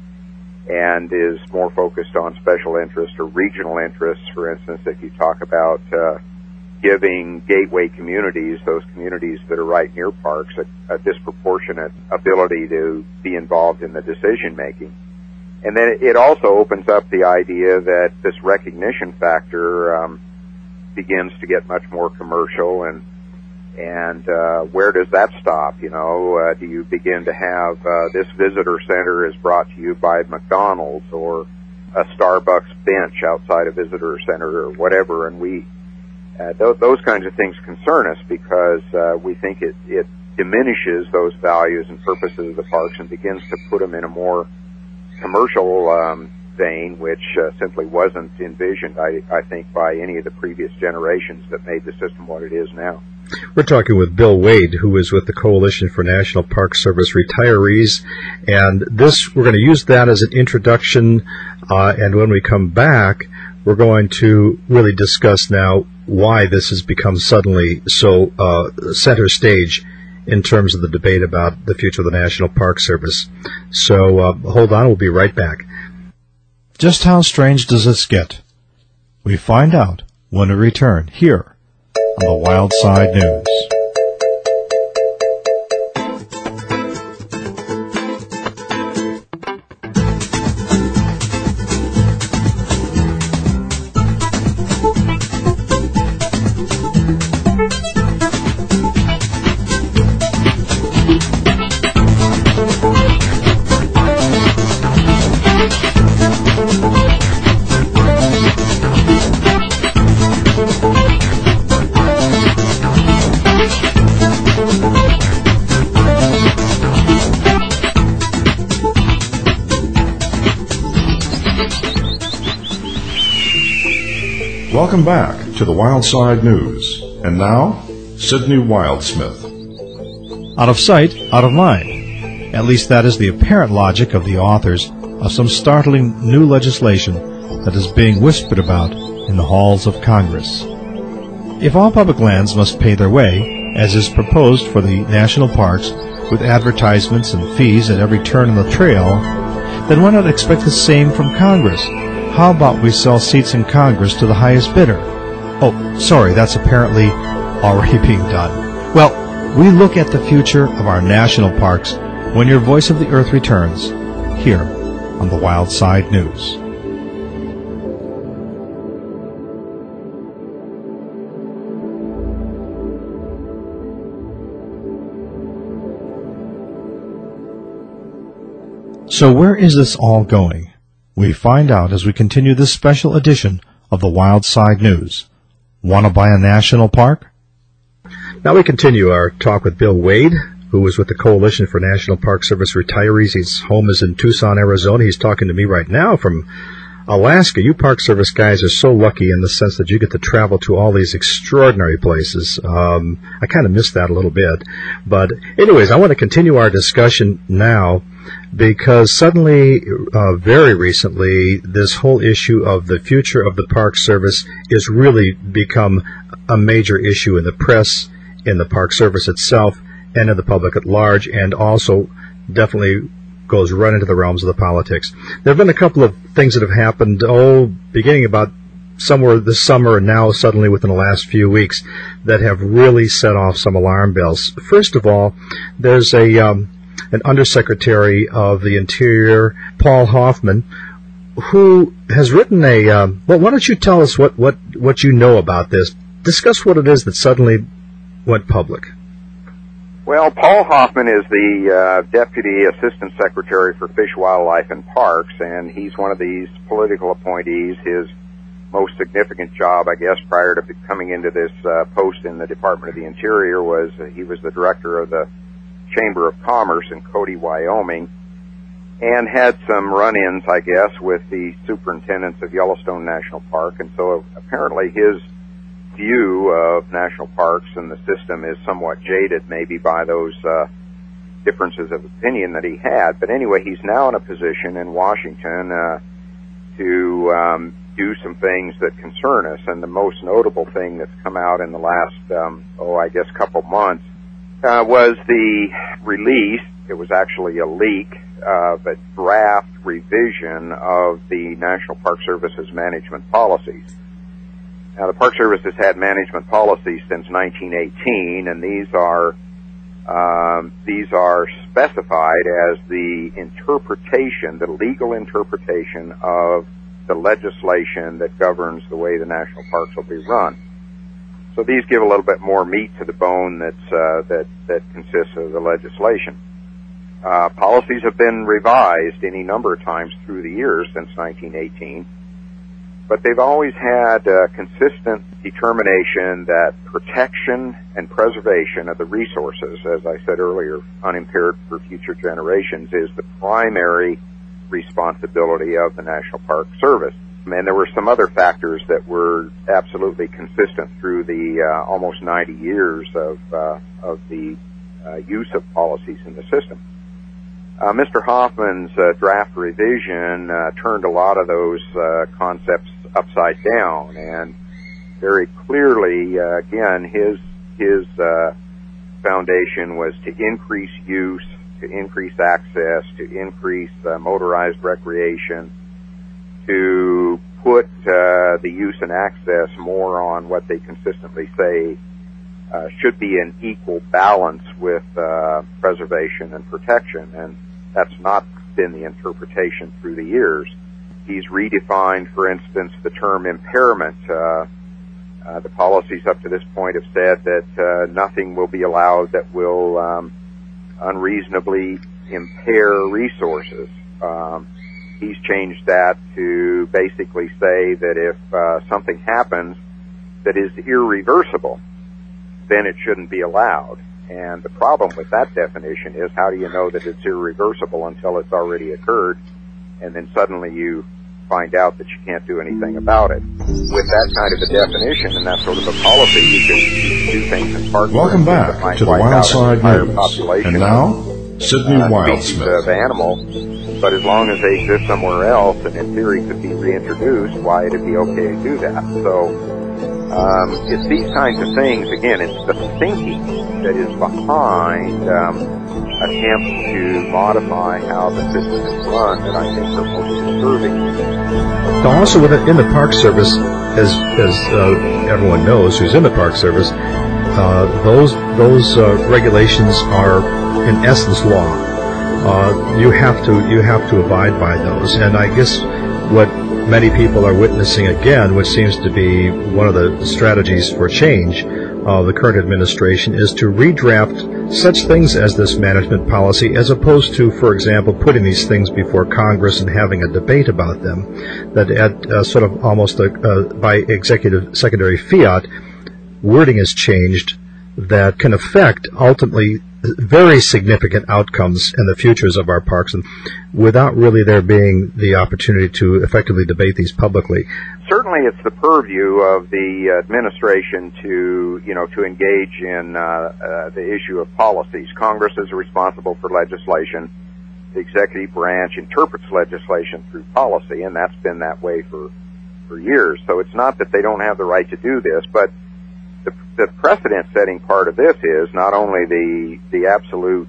and is more focused on special interest or regional interests. For instance, if you talk about giving gateway communities, those communities that are right near parks, a disproportionate ability to be involved in the decision making. And then it also opens up the idea that this recognition factor begins to get much more commercial, and where does that stop? Do you begin to have this visitor center is brought to you by McDonald's or a Starbucks bench outside a visitor center or whatever, and those kinds of things concern us because we think it diminishes those values and purposes of the parks and begins to put them in a more commercial vein, which simply wasn't envisioned, I think, by any of the previous generations that made the system what it is now. We're talking with Bill Wade, who is with the Coalition for National Park Service Retirees, and we're going to use that as an introduction, and when we come back, we're going to really discuss now why this has become suddenly so center stage in terms of the debate about the future of the National Park Service. So hold on, we'll be right back. Just how strange does this get? We find out when we return here on the Wild Side News. Welcome back to the Wild Side News. And now, Sidney Wildsmith. Out of sight, out of mind. At least that is the apparent logic of the authors of some startling new legislation that is being whispered about in the halls of Congress. If all public lands must pay their way, as is proposed for the national parks, with advertisements and fees at every turn in the trail, then why not expect the same from Congress? How about we sell seats in Congress to the highest bidder? Oh, sorry, that's apparently already being done. Well, we look at the future of our national parks when your Voice of the Earth returns, here on the Wild Side News. So where is this all going? We find out as we continue this special edition of the Wild Side News. Want to buy a national park? Now we continue our talk with Bill Wade, who is with the Coalition for National Park Service Retirees. His home is in Tucson, Arizona. He's talking to me right now from Alaska. You Park Service guys are so lucky in the sense that you get to travel to all these extraordinary places. I kind of miss that a little bit. But anyways, I want to continue our discussion now because suddenly, very recently, this whole issue of the future of the Park Service is really become a major issue in the press, in the Park Service itself, and in the public at large, and also definitely goes right into the realms of the politics. There have been a couple of things that have happened, beginning about somewhere this summer and now suddenly within the last few weeks that have really set off some alarm bells. First of all, there's an Undersecretary of the Interior, Paul Hoffman, who has written well, why don't you tell us what you know about this? Discuss what it is that suddenly went public. Well, Paul Hoffman is the Deputy Assistant Secretary for Fish, Wildlife, and Parks, and he's one of these political appointees. His most significant job, I guess, prior to coming into this post in the Department of the Interior was he was the director of the Chamber of Commerce in Cody, Wyoming, and had some run-ins, I guess, with the superintendents of Yellowstone National Park, and so apparently his view of national parks and the system is somewhat jaded maybe by those differences of opinion that he had. But anyway, he's now in a position in Washington to do some things that concern us, and the most notable thing that's come out in the last, I guess, couple months was the release, it was actually a leak, of a draft revision of the National Park Service's management policies. Now, the Park Service has had management policies since 1918, and these are specified as the interpretation, the legal interpretation of the legislation that governs the way the national parks will be run. So these give a little bit more meat to the bone that consists of the legislation. Policies have been revised any number of times through the years since 1918, but they've always had a consistent determination that protection and preservation of the resources, as I said earlier, unimpaired for future generations, is the primary responsibility of the National Park Service. And there were some other factors that were absolutely consistent through the almost 90 years of the use of policies in the system. Mr. Hoffman's draft revision turned a lot of those concepts upside down, and very clearly, again, his foundation was to increase use, to increase access, to increase motorized recreation, to put the use and access more on what they consistently say should be an equal balance with preservation and protection, and that's not been the interpretation through the years. He's redefined, for instance, the term impairment. The policies up to this point have said that nothing will be allowed that will unreasonably impair resources. He's changed that to basically say that if something happens that is irreversible, then it shouldn't be allowed. And the problem with that definition is, how do you know that it's irreversible until it's already occurred, and then suddenly you find out that you can't do anything about it? With that kind of a definition and that sort of a policy, you can do things in parks. Welcome back to the Wild Side News. And now, Sydney Wildsmith. Of animal, but as long as they exist somewhere else and in theory could be reintroduced, why it'd be okay to do that. So it's these kinds of things, again, it's the thinking that is behind attempts to modify how the system is run that I think are most disturbing. Now, also in the Park Service, as everyone knows who's in the Park Service, those regulations are in essence law. You have to abide by those, and I guess what many people are witnessing again, which seems to be one of the strategies for change of the current administration, is to redraft such things as this management policy, as opposed to, for example, putting these things before Congress and having a debate about them, that at sort of almost by executive secondary fiat, wording is changed that can affect ultimately very significant outcomes in the futures of our parks, and without really there being the opportunity to effectively debate these publicly. Certainly, it's the purview of the administration to engage in the issue of policies. Congress is responsible for legislation. The executive branch interprets legislation through policy, and that's been that way for years. So it's not that they don't have the right to do this, but the precedent-setting part of this is not only the absolute,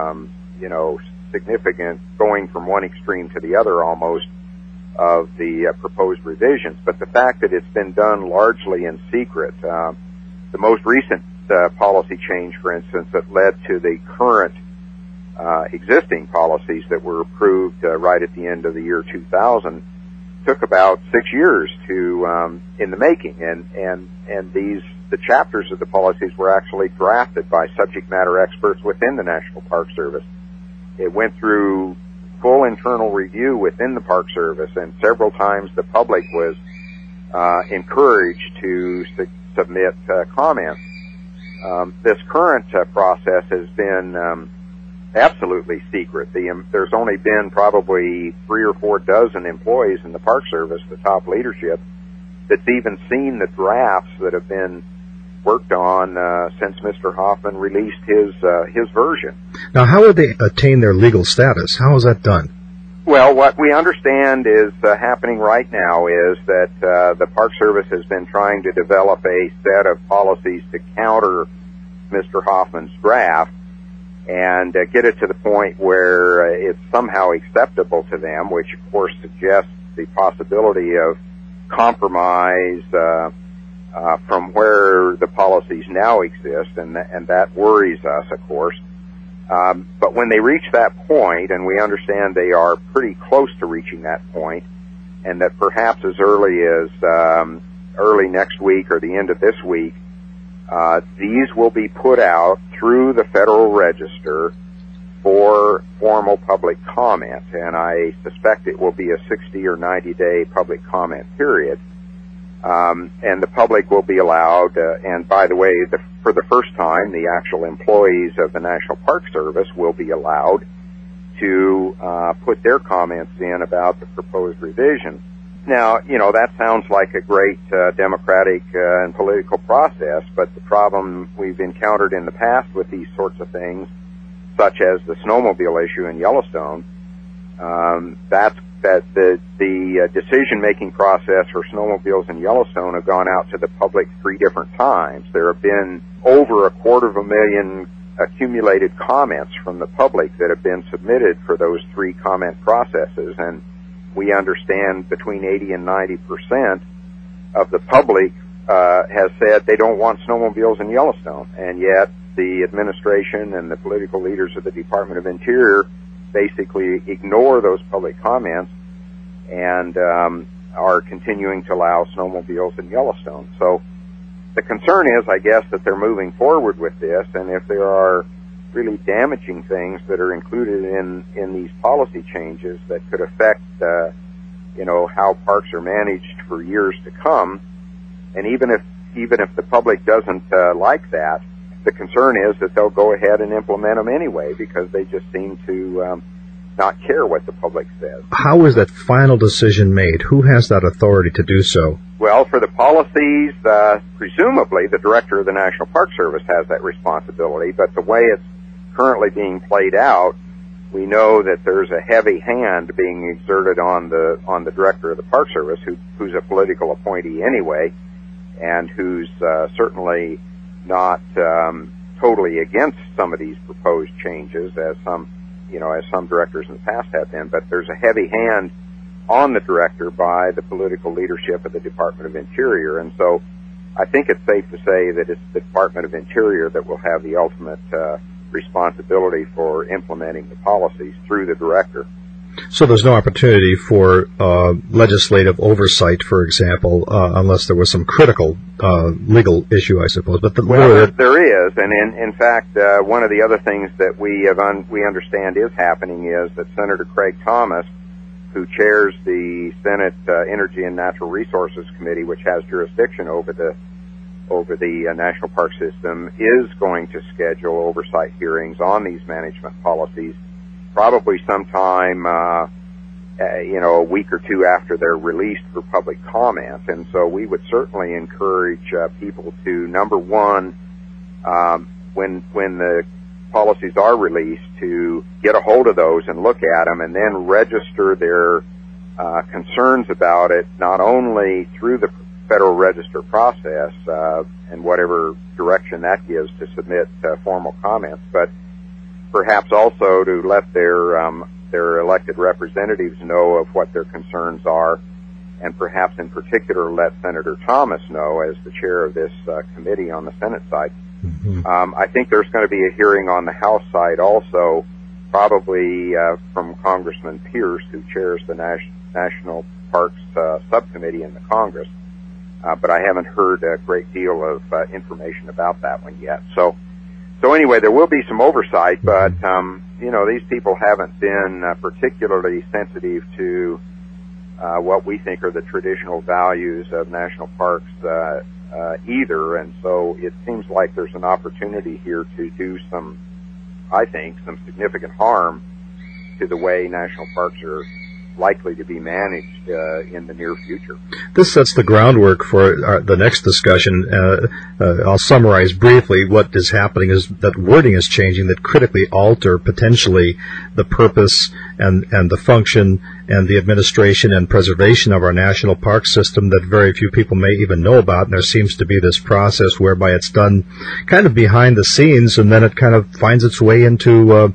significant going from one extreme to the other almost of the proposed revisions, but the fact that it's been done largely in secret. The most recent policy change, for instance, that led to the current existing policies that were approved right at the end of the year 2000 took about 6 years to in the making, and the chapters of the policies were actually drafted by subject matter experts within the National Park Service. It went through full internal review within the Park Service, and several times the public was encouraged to submit comments. This current process has been absolutely secret. There's only been probably 3 or 4 dozen employees in the Park Service, the top leadership, that's even seen the drafts that have been worked on since Mr. Hoffman released his version. Now, how would they attain their legal status? How is that done? Well, what we understand is happening right now is that the Park Service has been trying to develop a set of policies to counter Mr. Hoffman's draft and get it to the point where it's somehow acceptable to them, which of course suggests the possibility of compromise from where the policies now exist, and that worries us, of course. But when they reach that point, and we understand they are pretty close to reaching that point, and that perhaps as early as early next week or the end of this week, these will be put out through the Federal Register for formal public comment, and I suspect it will be a 60 or 90-day public comment period. And the public will be allowed, and by the way, for the first time, the actual employees of the National Park Service will be allowed to put their comments in about the proposed revision. Now, that sounds like a great democratic and political process, but the problem we've encountered in the past with these sorts of things, such as the snowmobile issue in Yellowstone, that's that the decision-making process for snowmobiles in Yellowstone have gone out to the public 3 different times. There have been over 250,000 accumulated comments from the public that have been submitted for those 3 comment processes, and we understand between 80 and 90% of the public has said they don't want snowmobiles in Yellowstone, and yet the administration and the political leaders of the Department of Interior basically ignore those public comments and are continuing to allow snowmobiles in Yellowstone. So the concern is, I guess, that they're moving forward with this, and if there are really damaging things that are included in these policy changes that could affect, how parks are managed for years to come, and even if the public doesn't like that, the concern is that they'll go ahead and implement them anyway because they just seem to not care what the public says. How is that final decision made? Who has that authority to do so? Well, for the policies, presumably the director of the National Park Service has that responsibility, but the way it's currently being played out, we know that there's a heavy hand being exerted on the director of the Park Service, who's a political appointee anyway, and who's certainly not totally against some of these proposed changes, as some directors in the past have been. But there's a heavy hand on the director by the political leadership of the Department of Interior, and so I think it's safe to say that it's the Department of Interior that will have the ultimate responsibility for implementing the policies through the director. So there's no opportunity for legislative oversight, for example, unless there was some critical legal issue, I suppose. But there is, and in fact, one of the other things that we understand is happening is that Senator Craig Thomas, who chairs the Senate Energy and Natural Resources Committee, which has jurisdiction over the National Park System, is going to schedule oversight hearings on these management policies, probably sometime, a week or 2 after they're released for public comment. And so we would certainly encourage people to, number one, when the policies are released, to get a hold of those and look at them and then register their concerns about it, not only through the Federal Register process and whatever direction that gives to submit formal comments, but perhaps also to let their elected representatives know of what their concerns are, and perhaps in particular let Senator Thomas know as the chair of this committee on the Senate side. Mm-hmm. I think there's going to be a hearing on the House side also, probably from Congressman Pierce, who chairs the National Parks Subcommittee in the Congress. But I haven't heard a great deal of information about that one yet. So anyway, there will be some oversight, but these people haven't been particularly sensitive to what we think are the traditional values of national parks either, and so it seems like there's an opportunity here to do some significant harm to the way national parks are likely to be managed in the near future. This sets the groundwork for the next discussion. I'll summarize briefly. What is happening is that wording is changing that critically alter potentially the purpose and the function and the administration and preservation of our national park system that very few people may even know about. And there seems to be this process whereby it's done kind of behind the scenes, and then it kind of finds its way into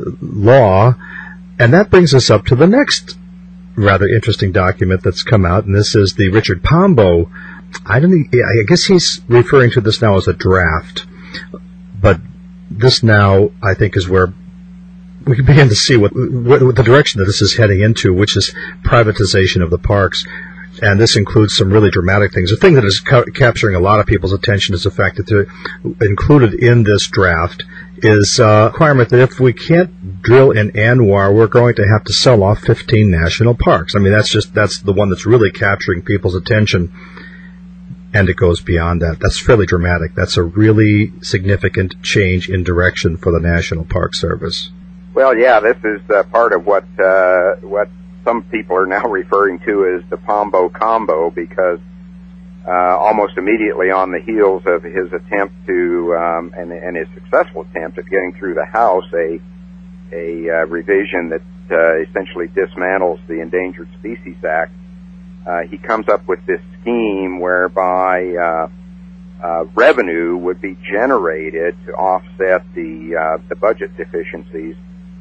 law. And that brings us up to the next rather interesting document that's come out, and this is the Richard Pombo. I guess he's referring to this now as a draft, but this now, I think, is where we can begin to see what the direction that this is heading into, which is privatization of the parks. And this includes some really dramatic things. The thing that is capturing a lot of people's attention is the fact that included in this draft is a requirement that if we can't drill in ANWR, we're going to have to sell off 15 national parks. I mean, that's the one that's really capturing people's attention. And it goes beyond that. That's fairly dramatic. That's a really significant change in direction for the National Park Service. Well, yeah, this is part of what some people are now referring to as the Pombo combo, because almost immediately on the heels of his attempt to and his successful attempt at getting through the House a revision that essentially dismantles the Endangered Species Act, he comes up with this scheme whereby revenue would be generated to offset the budget deficiencies,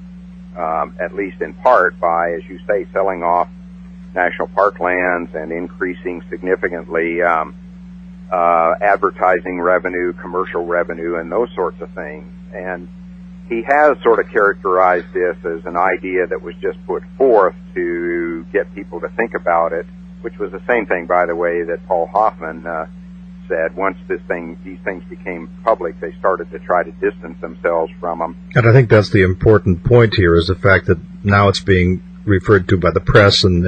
at least in part by, as you say, selling off national park lands and increasing significantly advertising revenue, commercial revenue, and those sorts of things. And he has sort of characterized this as an idea that was just put forth to get people to think about it, which was the same thing, by the way, that Paul Hoffman said. Once these things became public, they started to try to distance themselves from them. And I think that's the important point here, is the fact that now it's being referred to by the press and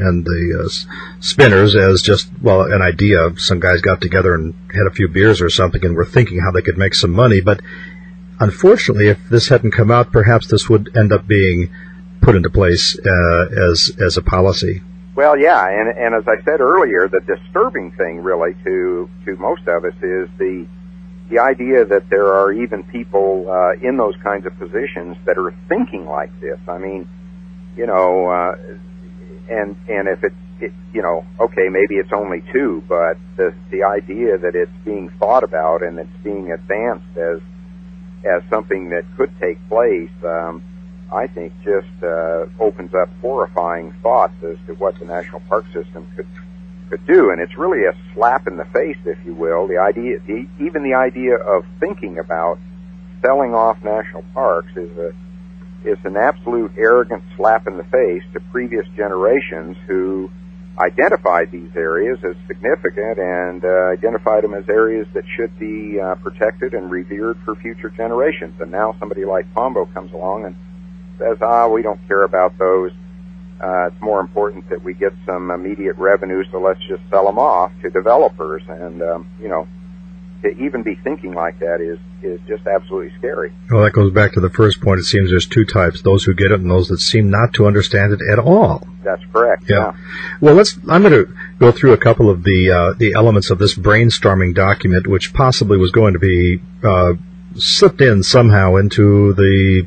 the spinners as just, well, an idea. Some guys got together and had a few beers or something and were thinking how they could make some money. But unfortunately, if this hadn't come out, perhaps this would end up being put into place as a policy. Well, yeah, and as I said earlier, the disturbing thing really to most of us is the idea that there are even people in those kinds of positions that are thinking like this. I mean, you know, and if it you know, okay, maybe it's only two, but the idea that it's being thought about and it's being advanced as something that could take place, I think just opens up horrifying thoughts as to what the national park system could do. And it's really a slap in the face, if you will. Even the idea of thinking about selling off national parks is an absolute arrogant slap in the face to previous generations who identified these areas as significant and identified them as areas that should be protected and revered for future generations. And now somebody like Pombo comes along and says, we don't care about those. It's more important that we get some immediate revenue, so let's just sell them off to developers. And, you know, to even be thinking like that is just absolutely scary. Well, that goes back to the first point. It seems there's two types, those who get it and those that seem not to understand it at all. That's correct, yeah. Well, I'm going to go through a couple of the elements of this brainstorming document, which possibly was going to be slipped in somehow into the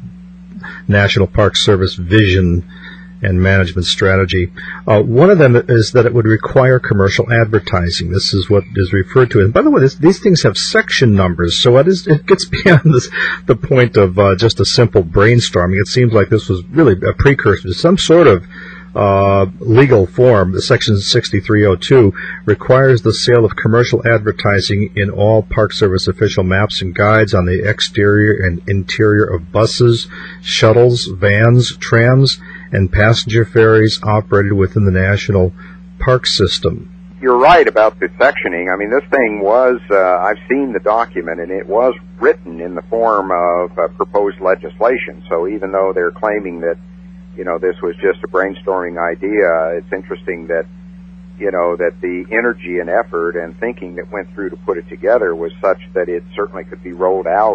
National Park Service vision and management strategy. One of them is that it would require commercial advertising. This is what is referred to. And by the way, these things have section numbers, so it gets beyond the point of just a simple brainstorming. It seems like this was really a precursor to some sort of legal form. Section 6302 requires the sale of commercial advertising in all Park Service official maps and guides on the exterior and interior of buses, shuttles, vans, trams, and passenger ferries operated within the National Park System. You're right about the sectioning. I mean, this thing was, I've seen the document, and it was written in the form of proposed legislation. So even though they're claiming that, you know, this was just a brainstorming idea, it's interesting that, you know, that the energy and effort and thinking that went through to put it together was such that it certainly could be rolled out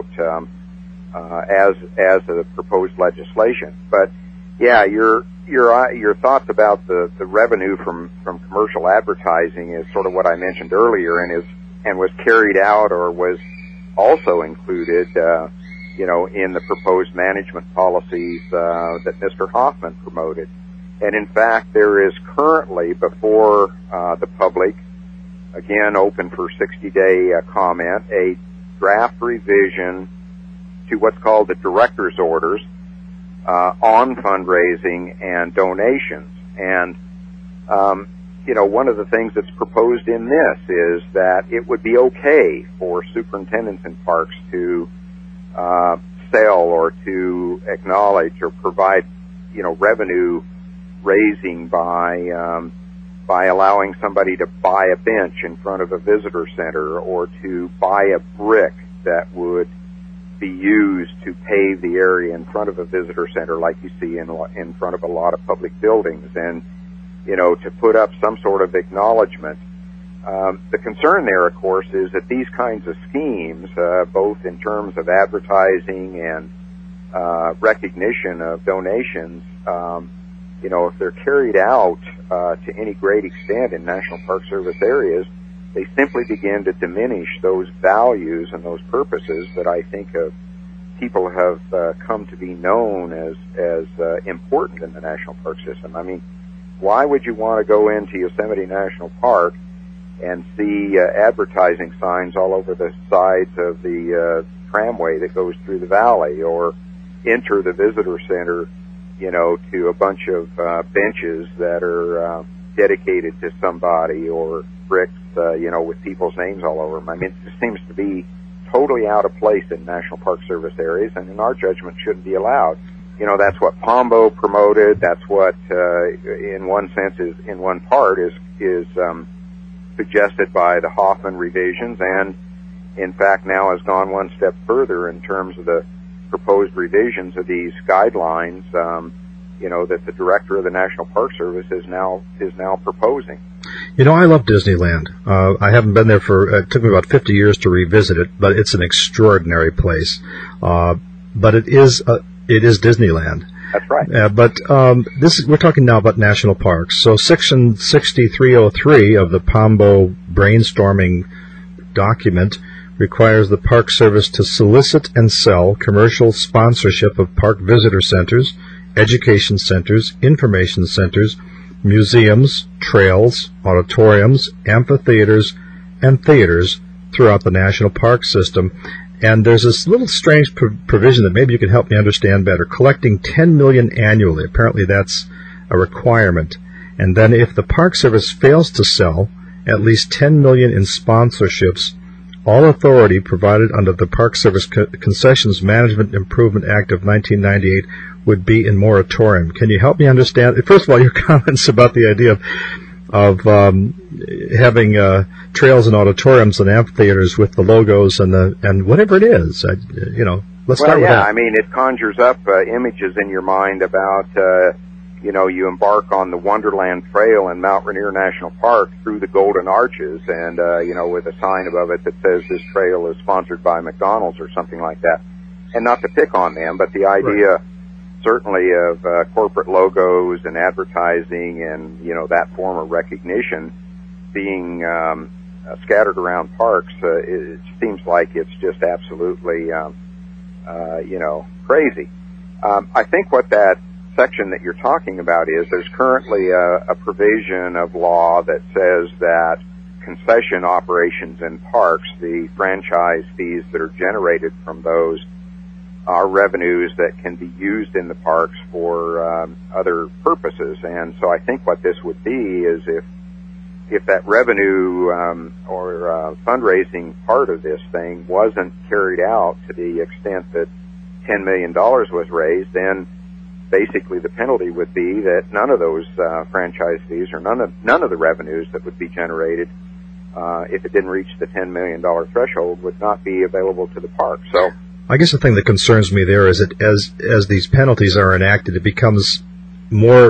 as a proposed legislation. But yeah, your thoughts about the revenue from commercial advertising is sort of what I mentioned earlier, and was carried out or was also included, you know, in the proposed management policies that Mr. Hoffman promoted. And in fact, there is currently before the public, again open for 60-day comment, a draft revision to what's called the director's orders on fundraising and donations. And, you know, one of the things that's proposed in this is that it would be okay for superintendents in parks to sell or to acknowledge or provide, you know, revenue raising by allowing somebody to buy a bench in front of a visitor center or to buy a brick that would be used to pave the area in front of a visitor center like you see in front of a lot of public buildings, and, you know, to put up some sort of acknowledgement. The concern there, of course, is that these kinds of schemes, both in terms of advertising and recognition of donations, if they're carried out to any great extent in National Park Service areas, they simply begin to diminish those values and those purposes that I think people have come to be known as important in the national park system. I mean, why would you want to go into Yosemite National Park and see advertising signs all over the sides of the tramway that goes through the valley, or enter the visitor center, to a bunch of benches that are dedicated to somebody, or bricks, with people's names all over them? I mean, it just seems to be totally out of place in National Park Service areas, and in our judgment shouldn't be allowed. That's what Pombo promoted. That's what, in one sense, in one part, is suggested by the Hoffman revisions, and in fact now has gone one step further in terms of the proposed revisions of these guidelines, that the director of the National Park Service is now proposing. I love Disneyland. I haven't been there it took me about 50 years to revisit it, but it's an extraordinary place. But it is Disneyland. That's right. We're talking now about national parks. So Section 6303 of the Pombo brainstorming document requires the Park Service to solicit and sell commercial sponsorship of park visitor centers, education centers, information centers, museums, trails, auditoriums, amphitheaters, and theaters throughout the national park system. And there's this little strange provision that maybe you can help me understand better. Collecting $10 million annually. Apparently that's a requirement. And then if the Park Service fails to sell at least $10 million in sponsorships, all authority provided under the Park Service Concessions Management Improvement Act of 1998 would be in moratorium. Can you help me understand? First of all, your comments about the idea of having trails and auditoriums and amphitheaters with the logos and whatever it is. Let's start with that. I mean, it conjures up images in your mind about you embark on the Wonderland Trail in Mount Rainier National Park through the Golden Arches, and with a sign above it that says this trail is sponsored by McDonald's or something like that. And not to pick on them, but the idea. Right. Certainly of corporate logos and advertising and, that form of recognition being scattered around parks, it seems like it's just absolutely, crazy. I think what that section that you're talking about is there's currently a provision of law that says that concession operations in parks, the franchise fees that are generated from those, are revenues that can be used in the parks for other purposes. And so I think what this would be is if that revenue or fundraising part of this thing wasn't carried out to the extent that $10 million was raised, then basically the penalty would be that none of those franchise fees or none of the revenues that would be generated if it didn't reach the $10 million threshold would not be available to the park. So I guess the thing that concerns me there is that as these penalties are enacted, it becomes more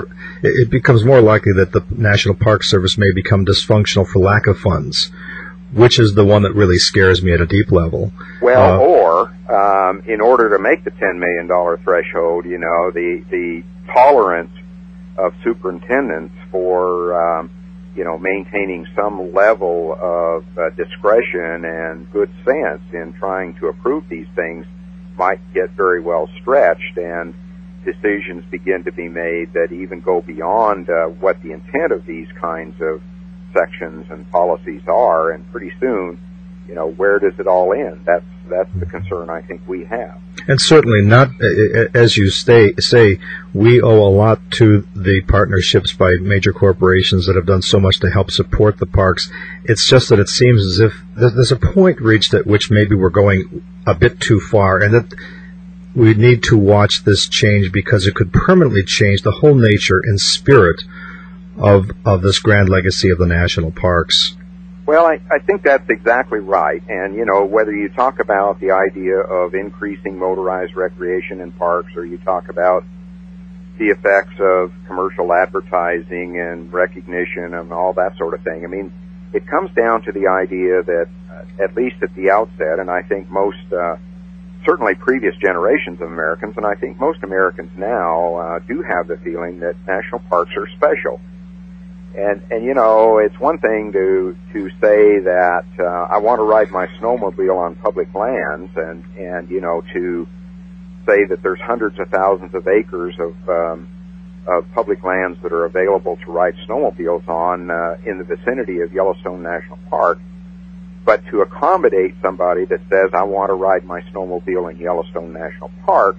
likely that the National Park Service may become dysfunctional for lack of funds, which is the one that really scares me at a deep level. Well, in order to make the $10 million threshold, the tolerance of superintendents for maintaining some level of discretion and good sense in trying to approve these things might get very well stretched, and decisions begin to be made that even go beyond what the intent of these kinds of sections and policies are, and pretty soon, where does it all end? That's the concern I think we have. And certainly not, as you say, we owe a lot to the partnerships by major corporations that have done so much to help support the parks. It's just that it seems as if there's a point reached at which maybe we're going a bit too far, and that we need to watch this change because it could permanently change the whole nature and spirit of this grand legacy of the national parks. Well, I think that's exactly right. And, whether you talk about the idea of increasing motorized recreation in parks, or you talk about the effects of commercial advertising and recognition and all that sort of thing, I mean, it comes down to the idea that, at least at the outset, and I think most certainly previous generations of Americans, and I think most Americans now do have the feeling that national parks are special. And you know, it's one thing to say that I want to ride my snowmobile on public lands, and you know, to say that there's hundreds of thousands of acres of public lands that are available to ride snowmobiles on in the vicinity of Yellowstone National Park. But to accommodate somebody that says, I want to ride my snowmobile in Yellowstone National Park,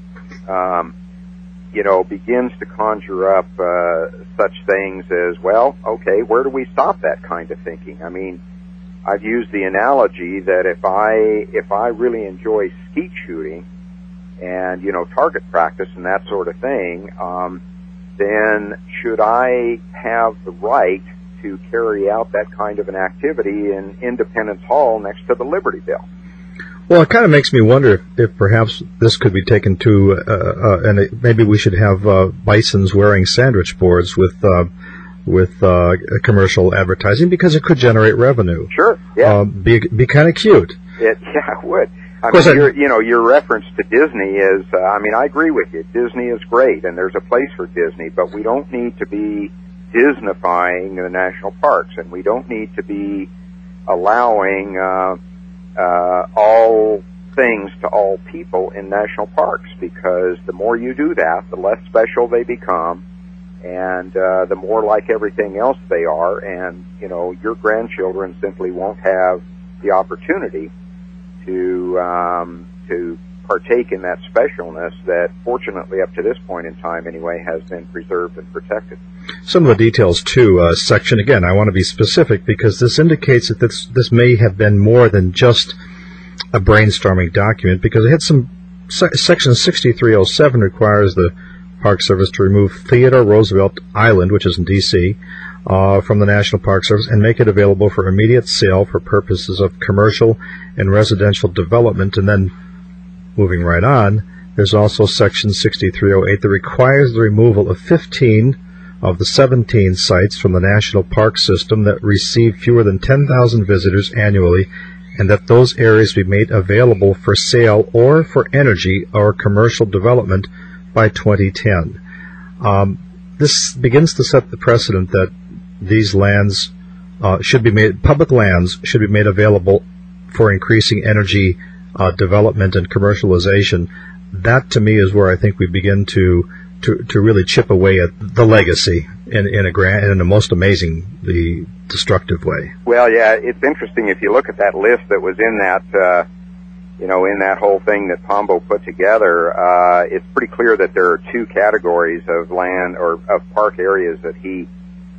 you know, begins to conjure up such things as, well, okay, where do we stop that kind of thinking? I mean, I've used the analogy that if I really enjoy skeet shooting and, you know, target practice and that sort of thing, then should I have the right to carry out that kind of an activity in Independence Hall next to the Liberty Bell? Well, it kind of makes me wonder if perhaps this could be taken to, and maybe we should have bisons wearing sandwich boards with commercial advertising, because it could generate revenue. Sure, yeah. Be kind of cute. Yeah, it would. I mean, your reference to Disney is, I mean, I agree with you. Disney is great, and there's a place for Disney, but we don't need to be Disneyfying the national parks, and we don't need to be allowing all things to all people in national parks, because the more you do that, the less special they become, and the more like everything else they are, and, you know, your grandchildren simply won't have the opportunity to partake in that specialness that, fortunately, up to this point in time anyway, has been preserved and protected. Some of the details, too, section, again, I want to be specific, because this indicates that this may have been more than just a brainstorming document, because it had some, section 6307 requires the Park Service to remove Theodore Roosevelt Island, which is in D.C., from the National Park Service, and make it available for immediate sale for purposes of commercial and residential development. And then, moving right on, there's also section 6308 that requires the removal of 15 of the 17 sites from the National Park System that receive fewer than 10,000 visitors annually, and that those areas be made available for sale or for energy or commercial development by 2010. This begins to set the precedent that these lands should be made, public lands should be made available for increasing energy development and commercialization. That, to me, is where I think we begin to really chip away at the legacy in a most amazingly destructive way. Well, yeah, it's interesting if you look at that list that was in that, in that whole thing that Pombo put together. It's pretty clear that there are two categories of land or of park areas that he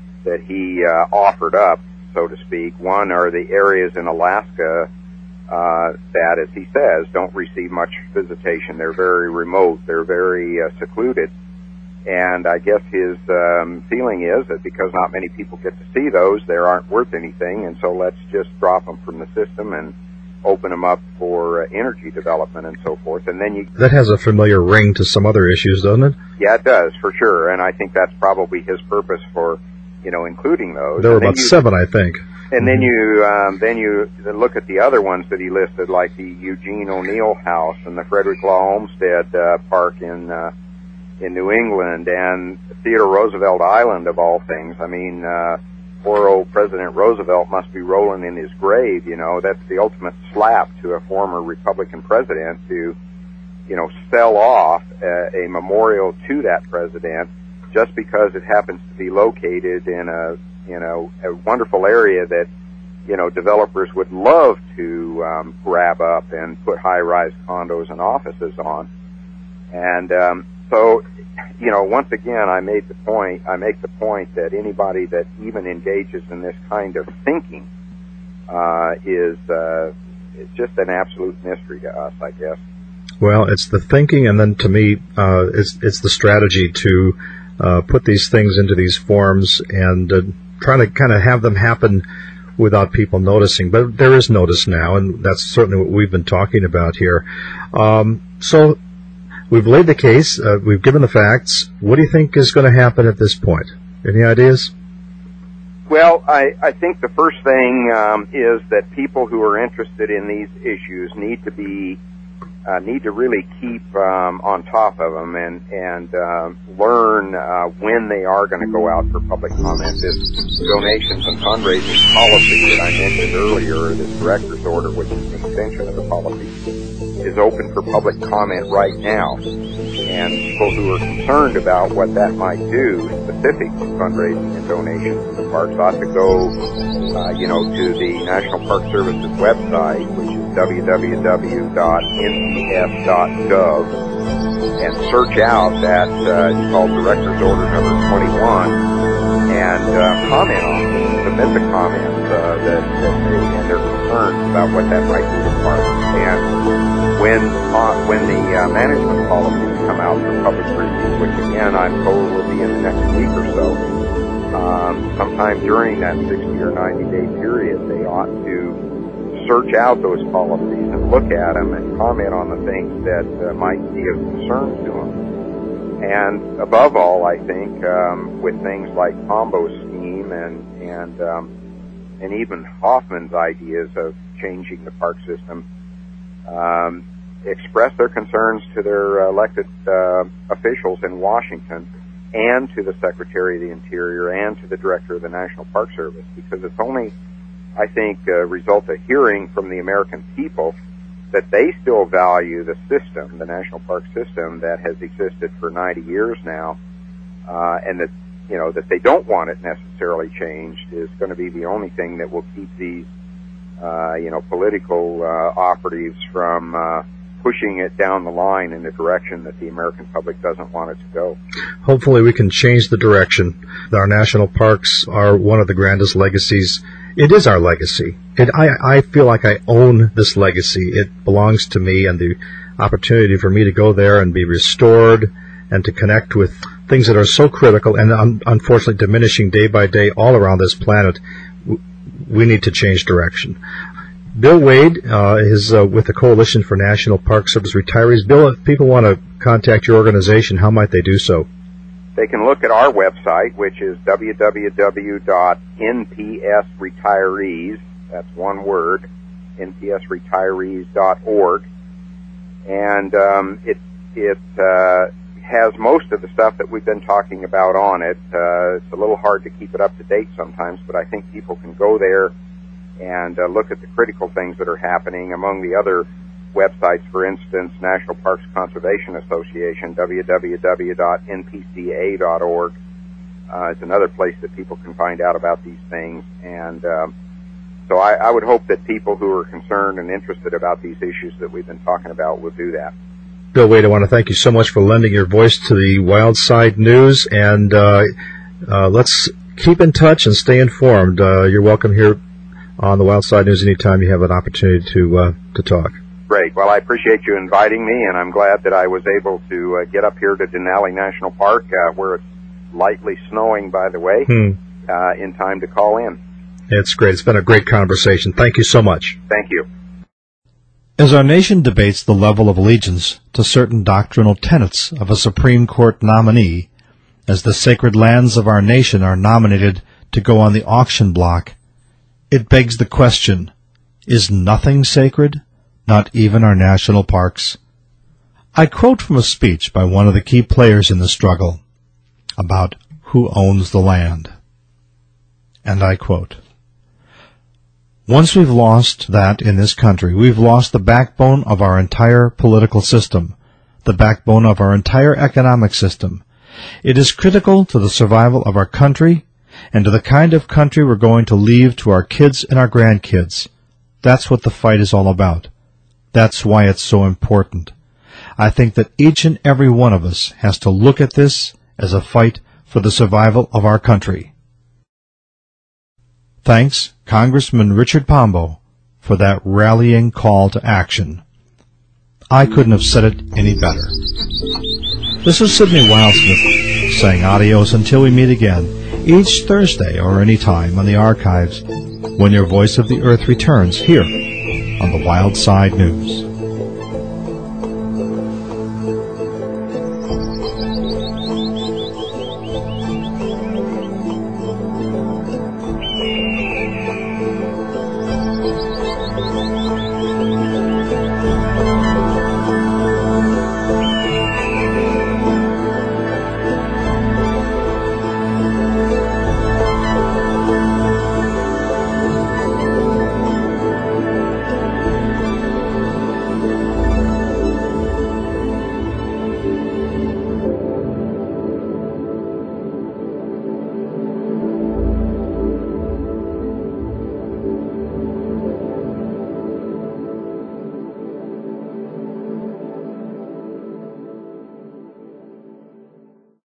offered up, so to speak. One are the areas in Alaska that, as he says, don't receive much visitation. They're very remote. They're very secluded. And I guess his feeling is that because not many people get to see those, they aren't worth anything, and so let's just drop them from the system and open them up for energy development and so forth. And then that has a familiar ring to some other issues, doesn't it? Yeah, it does, for sure. And I think that's probably his purpose for, including those. There were about 7, I think. And then you look at the other ones that he listed, like the Eugene O'Neill House and the Frederick Law Olmsted Park in New England, and Theodore Roosevelt Island, of all things. I mean, poor old President Roosevelt must be rolling in his grave. That's the ultimate slap to a former Republican president to, sell off a memorial to that president just because it happens to be located in a wonderful area that, developers would love to grab up and put high-rise condos and offices on. And so, once again, I make the point that anybody that even engages in this kind of thinking is just an absolute mystery to us, I guess. Well, it's the thinking, and then to me, it's the strategy to put these things into these forms and try to kind of have them happen without people noticing. But there is notice now, and that's certainly what we've been talking about here. So we've laid the case. We've given the facts. What do you think is going to happen at this point? Any ideas? Well, I think the first thing is that people who are interested in these issues need to be need to really keep on top of them and learn when they are going to go out for public comment. This donations and fundraising policy that I mentioned earlier, this director's order, which is an extension of the policy, is open for public comment right now. And people who are concerned about what that might do, specific fundraising and donations to the parks, ought to go, to the National Park Service's website, which is www.nps.gov, and search out that it's called Director's Order number 21, and comment on it. Submit the comments that they and their concerns about what that might do to parks. And when the management policies come out for public review, which again I'm told will be in the next week or so, sometime during that 60 or 90-day period, they ought to search out those policies and look at them and comment on the things that might be of concern to them. And above all, I think with things like Pombo's scheme and even Hoffman's ideas of changing the park system, express their concerns to their elected officials in Washington and to the Secretary of the Interior and to the Director of the National Park Service, because it's only, I think, a result of hearing from the American people that they still value the system, the national park system that has existed for 90 years now, and that, that they don't want it necessarily changed, is going to be the only thing that will keep these, political operatives from pushing it down the line in a direction that the American public doesn't want it to go. Hopefully we can change the direction. Our national parks are one of the grandest legacies. It is our legacy. I feel like I own this legacy. It belongs to me, and the opportunity for me to go there and be restored and to connect with things that are so critical and unfortunately diminishing day by day all around this planet, we need to change direction. Bill Wade is with the Coalition for National Park Service Retirees. Bill, if people want to contact your organization, how might they do so? They can look at our website, which is www.npsretirees, that's one word, npsretirees.org. And it has most of the stuff that we've been talking about on it. It's a little hard to keep it up to date sometimes, but I think people can go there and look at the critical things that are happening. Among the other websites, for instance, National Parks Conservation Association, www.npca.org, is another place that people can find out about these things. And so I would hope that people who are concerned and interested about these issues that we've been talking about will do that. Bill Wade, I want to thank you so much for lending your voice to the Wild Side News, and let's keep in touch and stay informed. You're welcome here on the Wild Side News anytime you have an opportunity to talk. Great. Well, I appreciate you inviting me, and I'm glad that I was able to get up here to Denali National Park, where it's lightly snowing, by the way, in time to call in. It's great. It's been a great conversation. Thank you so much. Thank you. As our nation debates the level of allegiance to certain doctrinal tenets of a Supreme Court nominee, as the sacred lands of our nation are nominated to go on the auction block, it begs the question, is nothing sacred, not even our national parks? I quote from a speech by one of the key players in the struggle about who owns the land. And I quote, "Once we've lost that in this country, we've lost the backbone of our entire political system, the backbone of our entire economic system. It is critical to the survival of our country and to the kind of country we're going to leave to our kids and our grandkids. That's what the fight is all about. That's why it's so important. I think that each and every one of us has to look at this as a fight for the survival of our country." Thanks, Congressman Richard Pombo, for that rallying call to action. I couldn't have said it any better. This is Sidney Wildsmith saying adios until we meet again, each Thursday or any time on the archives, when your Voice of the Earth returns here on the Wild Side News.